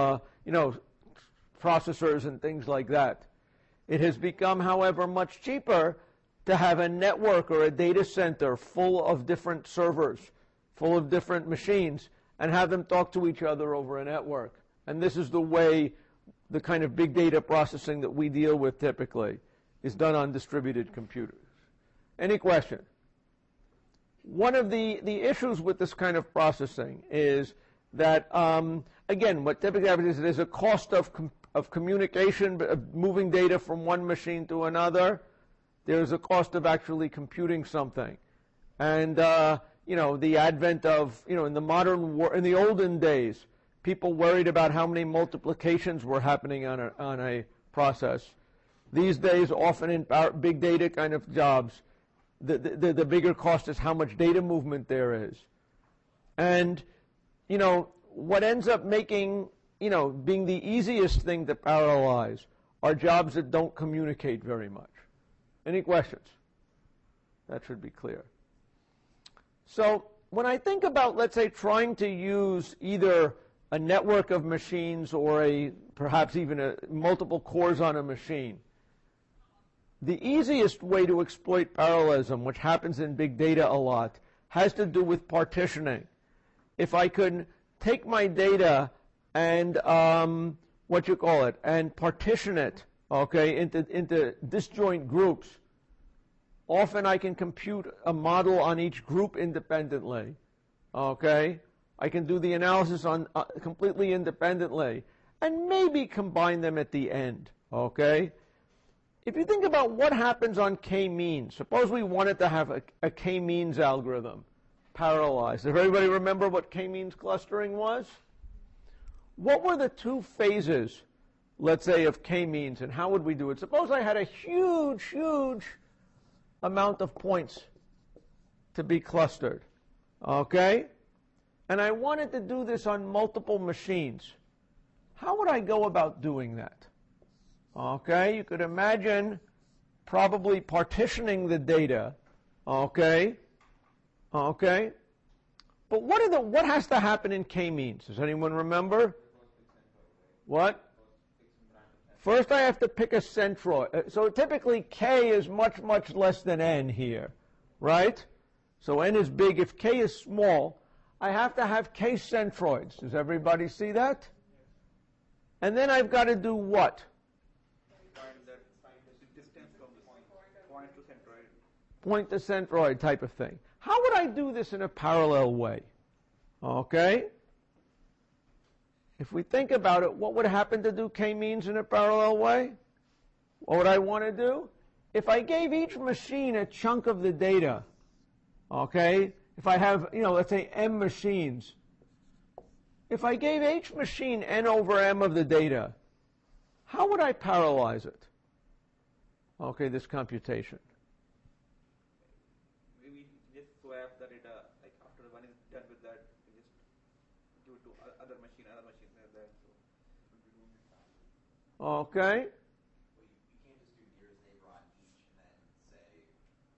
processors and things like that. It has become, however, much cheaper to have a network or a data center full of different servers, full of different machines, and have them talk to each other over a network. And this is the way the kind of big data processing that we deal with typically is done on distributed computers. Any question? One of the issues with this kind of processing is that, again, what typically happens is there's a cost of communication, of moving data from one machine to another. There's a cost of actually computing something. And, the advent of, in the olden days, people worried about how many multiplications were happening on a process. These days, often in big data kind of jobs, the bigger cost is how much data movement there is. And, what ends up making, being the easiest thing to parallelize are jobs that don't communicate very much. Any questions? That should be clear. So when I think about, let's say, trying to use either a network of machines or perhaps even multiple cores on a machine, the easiest way to exploit parallelism, which happens in big data a lot, has to do with partitioning. If I could take my data and and partition it, into disjoint groups, often I can compute a model on each group independently. I can do the analysis on completely independently, and maybe combine them at the end. If you think about what happens on k-means, suppose we wanted to have a k-means algorithm parallelized. Does everybody remember what k-means clustering was? What were the two phases, let's say, of k-means, and how would we do it? Suppose I had a huge, huge amount of points to be clustered, and I wanted to do this on multiple machines. How would I go about doing that? You could imagine probably partitioning the data, But what has to happen in k-means? Does anyone remember? What? First I have to pick a centroid. So typically k is much, much less than n here, right? So n is big. If k is small, I have to have k centroids. Does everybody see that? And then I've got to do what? Point to centroid type of thing. How would I do this in a parallel way? If we think about it, what would happen to do k-means in a parallel way? What would I want to do? If I gave each machine a chunk of the data, if I have, let's say m machines, if I gave each machine n over m of the data, how would I parallelize it? This computation. We just swap the data, like after one is done with that, we just do it to other machine like that. So Okay. Well, you can't just do nearest neighbor on each and then say.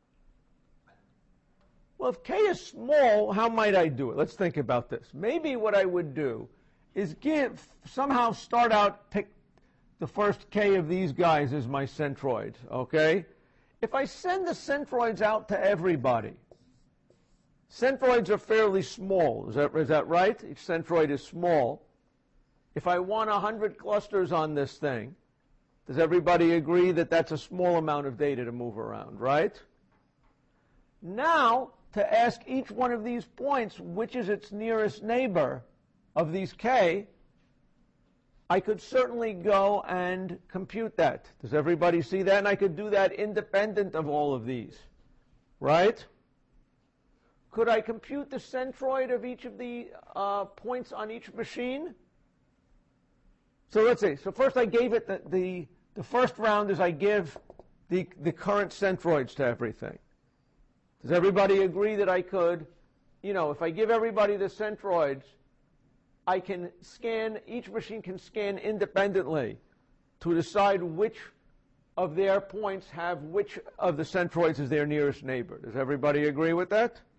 Well, if k is small, how might I do it? Let's think about this. Maybe what I would do is somehow start out, pick the first k of these guys as my centroids, If I send the centroids out to everybody, centroids are fairly small. Is that right? Each centroid is small. If I want 100 clusters on this thing, does everybody agree that that's a small amount of data to move around, right? Now, to ask each one of these points which is its nearest neighbor of these k, I could certainly go and compute that. Does everybody see that? And I could do that independent of all of these, right? Could I compute the centroid of each of the points on each machine? So let's see. So first I gave it the first round is I give the current centroids to everything. Does everybody agree that I could, if I give everybody the centroids, I can scan, each machine can scan independently to decide which of their points have which of the centroids is their nearest neighbor. Does everybody agree with that?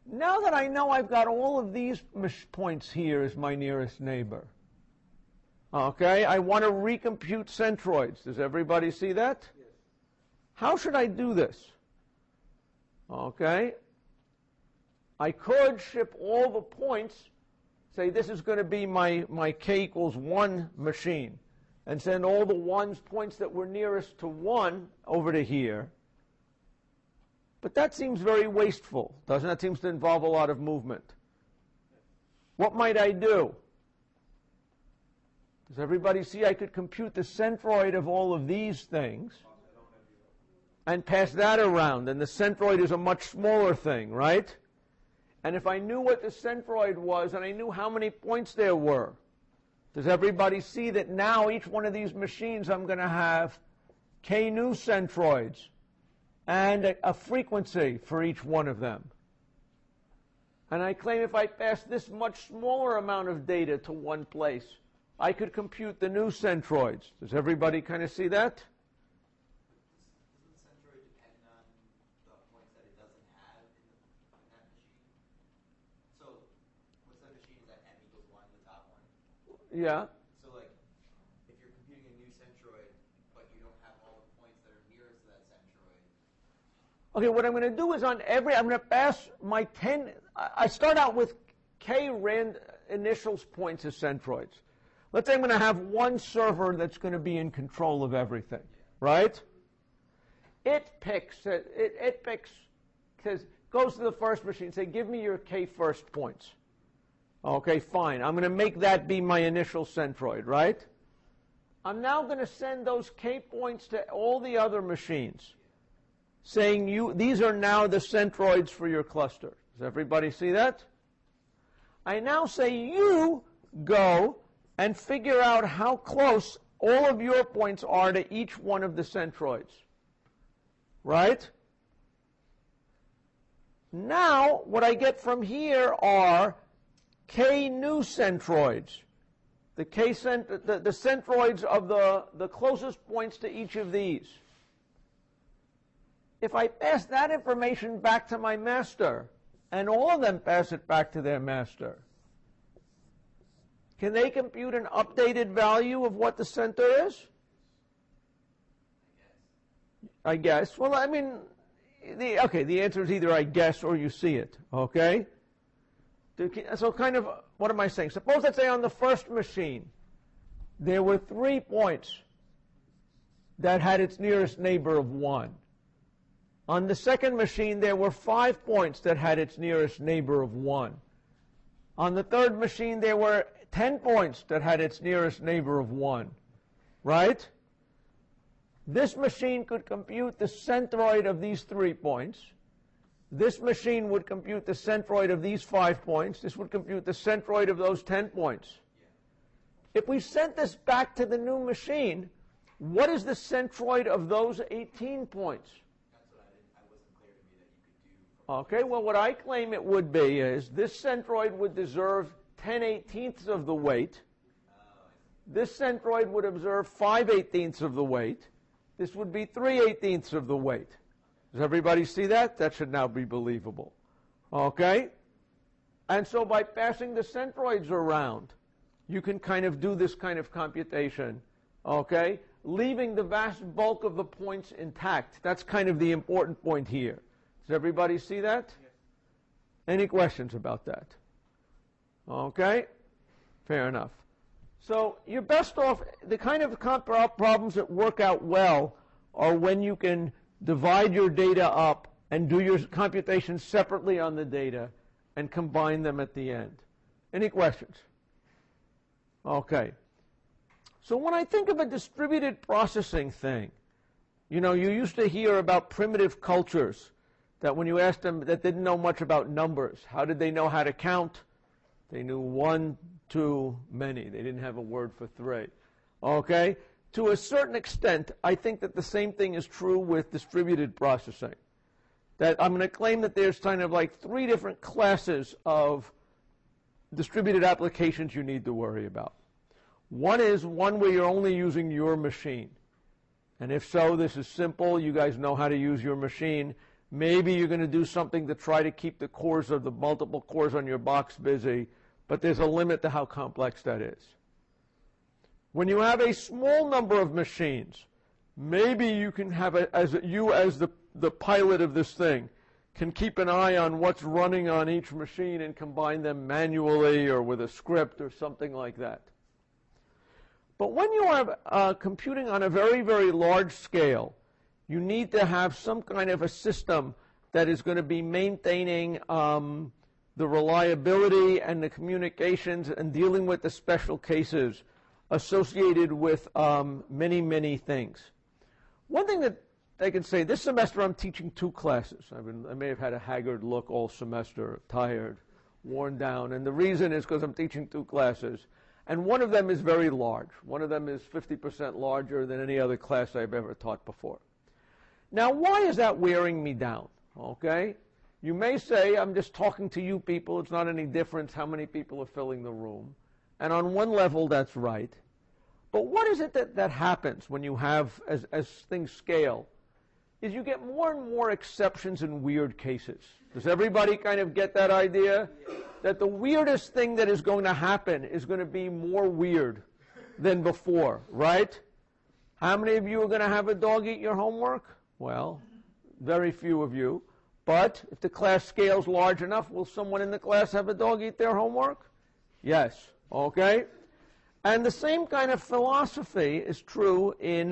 Now that I know I've got all of these points here as my nearest neighbor, okay, I want to recompute centroids. Does everybody see that? Yes. How should I do this? Okay. I could ship all the points, say this is going to be my k equals 1 machine, and send all the points that were nearest to 1 over to here. But that seems very wasteful, doesn't it? That seems to involve a lot of movement. What might I do? Does everybody see I could compute the centroid of all of these things and pass that around, and the centroid is a much smaller thing, right? And if I knew what the centroid was and I knew how many points there were, does everybody see that now each one of these machines I'm going to have k new centroids and a frequency for each one of them? And I claim if I pass this much smaller amount of data to one place, I could compute the new centroids. Does everybody kind of see that? Doesn't the centroid depend on the points that it doesn't have in that machine? So, what's that machine? Is that m equals 1, the top one? Yeah. So, like, if you're computing a new centroid, but you don't have all the points that are nearest to that centroid. Okay, what I'm going to do is I'm going to pass my 10, I start out with k initials points as centroids. Let's say I'm going to have one server that's going to be in control of everything, right? It picks, goes to the first machine, say, give me your k first points. Okay, fine. I'm going to make that be my initial centroid, right? I'm now going to send those k points to all the other machines, saying these are now the centroids for your cluster. Does everybody see that? I now say you go and figure out how close all of your points are to each one of the centroids. Right? Now, what I get from here are k new centroids. The centroids of the closest points to each of these. If I pass that information back to my master, and all of them pass it back to their master, can they compute an updated value of what the center is? I guess. Well, I mean, the answer is either I guess or you see it, okay? So kind of, what am I saying? Suppose, let's say on the first machine, there were 3 points that had its nearest neighbor of 1. On the second machine, there were 5 points that had its nearest neighbor of 1. On the third machine, there were 10 points that had its nearest neighbor of 1. Right? This machine could compute the centroid of these 3 points. This machine would compute the centroid of these 5 points. This would compute the centroid of those 10 points. If we sent this back to the new machine, what is the centroid of those 18 points? That's what I wasn't clear to me that you could do. Okay, well, what I claim it would be is this centroid would deserve 10/18ths of the weight. This centroid would observe 5/18ths of the weight. This would be 3/18ths of the weight. Does everybody see that? That should now be believable. Okay? And so by passing the centroids around, you can kind of do this kind of computation, okay, leaving the vast bulk of the points intact. That's kind of the important point here. Does everybody see that? Yes. Any questions about that? Okay? Fair enough. So you're best off, the kind of problems that work out well are when you can divide your data up and do your computations separately on the data and combine them at the end. Any questions? Okay. So when I think of a distributed processing thing, you know, you used to hear about primitive cultures that when you asked them that didn't know much about numbers, how did they know how to count? They knew 1, 2, many. They didn't have a word for 3. Okay? To a certain extent, I think that the same thing is true with distributed processing. That I'm going to claim that there's kind of like 3 different classes of distributed applications you need to worry about. One is one where you're only using your machine. And if so, this is simple. You guys know how to use your machine. Maybe you're going to do something to try to keep the cores of the multiple cores on your box busy, but there's a limit to how complex that is. When you have a small number of machines, maybe you can have as the pilot of this thing can keep an eye on what's running on each machine and combine them manually or with a script or something like that. But when you are computing on a very, very large scale, you need to have some kind of a system that is going to be maintaining the reliability and the communications and dealing with the special cases associated with many, many things. One thing that I can say, this semester I'm teaching 2 classes. I may have had a haggard look all semester, tired, worn down, and the reason is because I'm teaching 2 classes, and one of them is very large. One of them is 50% larger than any other class I've ever taught before. Now, why is that wearing me down? Okay? You may say, I'm just talking to you people, it's not any difference how many people are filling the room. And on one level, that's right. But what is it that happens when you have, as things scale, is you get more and more exceptions and weird cases. Does everybody kind of get that idea? That the weirdest thing that is going to happen is going to be more weird than before, right? How many of you are going to have a dog eat your homework? Well, very few of you. But if the class scales large enough, will someone in the class have a dog eat their homework? Yes. Okay? And the same kind of philosophy is true in,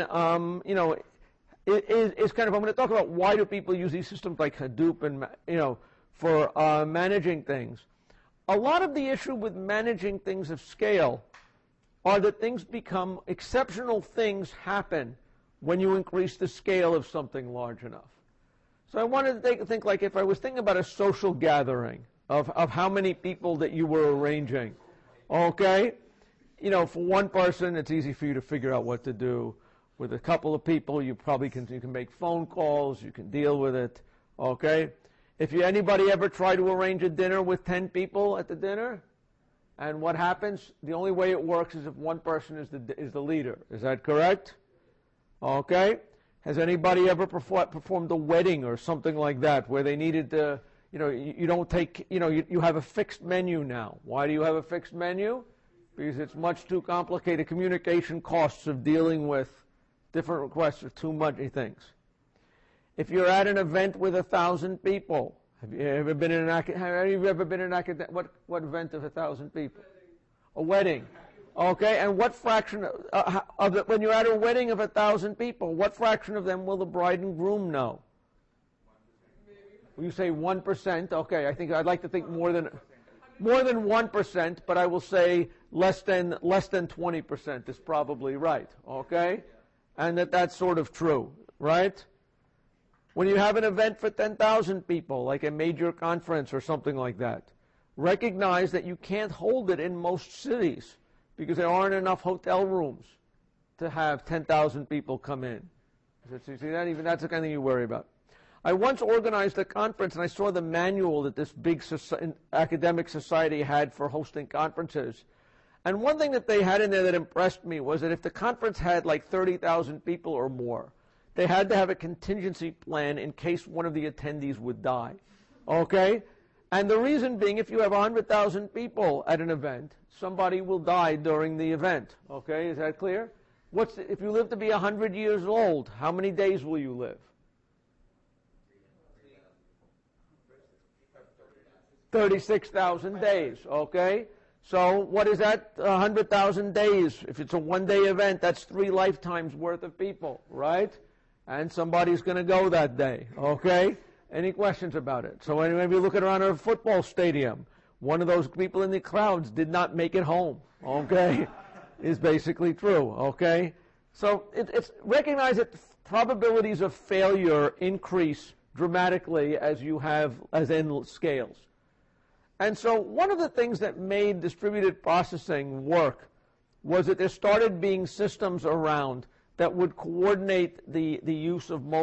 is kind of, I'm going to talk about why do people use these systems like Hadoop and, for managing things. A lot of the issue with managing things of scale are that things become, exceptional things happen when you increase the scale of something large enough. So I wanted to think like if I was thinking about a social gathering of how many people that you were arranging, okay? For one person, it's easy for you to figure out what to do. With a couple of people, you can make phone calls, you can deal with it, okay? If anybody ever try to arrange a dinner with 10 people at the dinner, and what happens? The only way it works is if one person is the leader. Is that correct? Okay? Has anybody ever performed a wedding or something like that where they needed to, you don't take, you have a fixed menu now. Why do you have a fixed menu? Because it's much too complicated. Communication costs of dealing with different requests are too many things. If you're at an event with 1,000 people, have you ever been in an academic, what event of 1,000 people? A wedding. Okay, and what fraction of it, when you're at a wedding of 1,000 people, what fraction of them will the bride and groom know? You say 1%. Okay, I'd like to think more than 1%, but I will say less than 20% is probably right. Okay, and that's sort of true, right? When you have an event for 10,000 people, like a major conference or something like that, recognize that you can't hold it in most cities because there aren't enough hotel rooms to have 10,000 people come in. See that? Even that's the kind of thing you worry about. I once organized a conference and I saw the manual that this big academic society had for hosting conferences. And one thing that they had in there that impressed me was that if the conference had like 30,000 people or more, they had to have a contingency plan in case one of the attendees would die. Okay? And the reason being, if you have 100,000 people at an event, somebody will die during the event. Okay? Is that clear? If you live to be 100 years old, how many days will you live? 36,000 days. Okay? So what is that? 100,000 days. If it's a one-day event, that's 3 lifetimes worth of people, right? And somebody's going to go that day, okay? Any questions about it? So maybe you look around a football stadium. One of those people in the crowds did not make it home, okay? Is basically true, okay? So it's recognize that probabilities of failure increase dramatically as you have as n scales. And so one of the things that made distributed processing work was that there started being systems around that would coordinate the use of multiple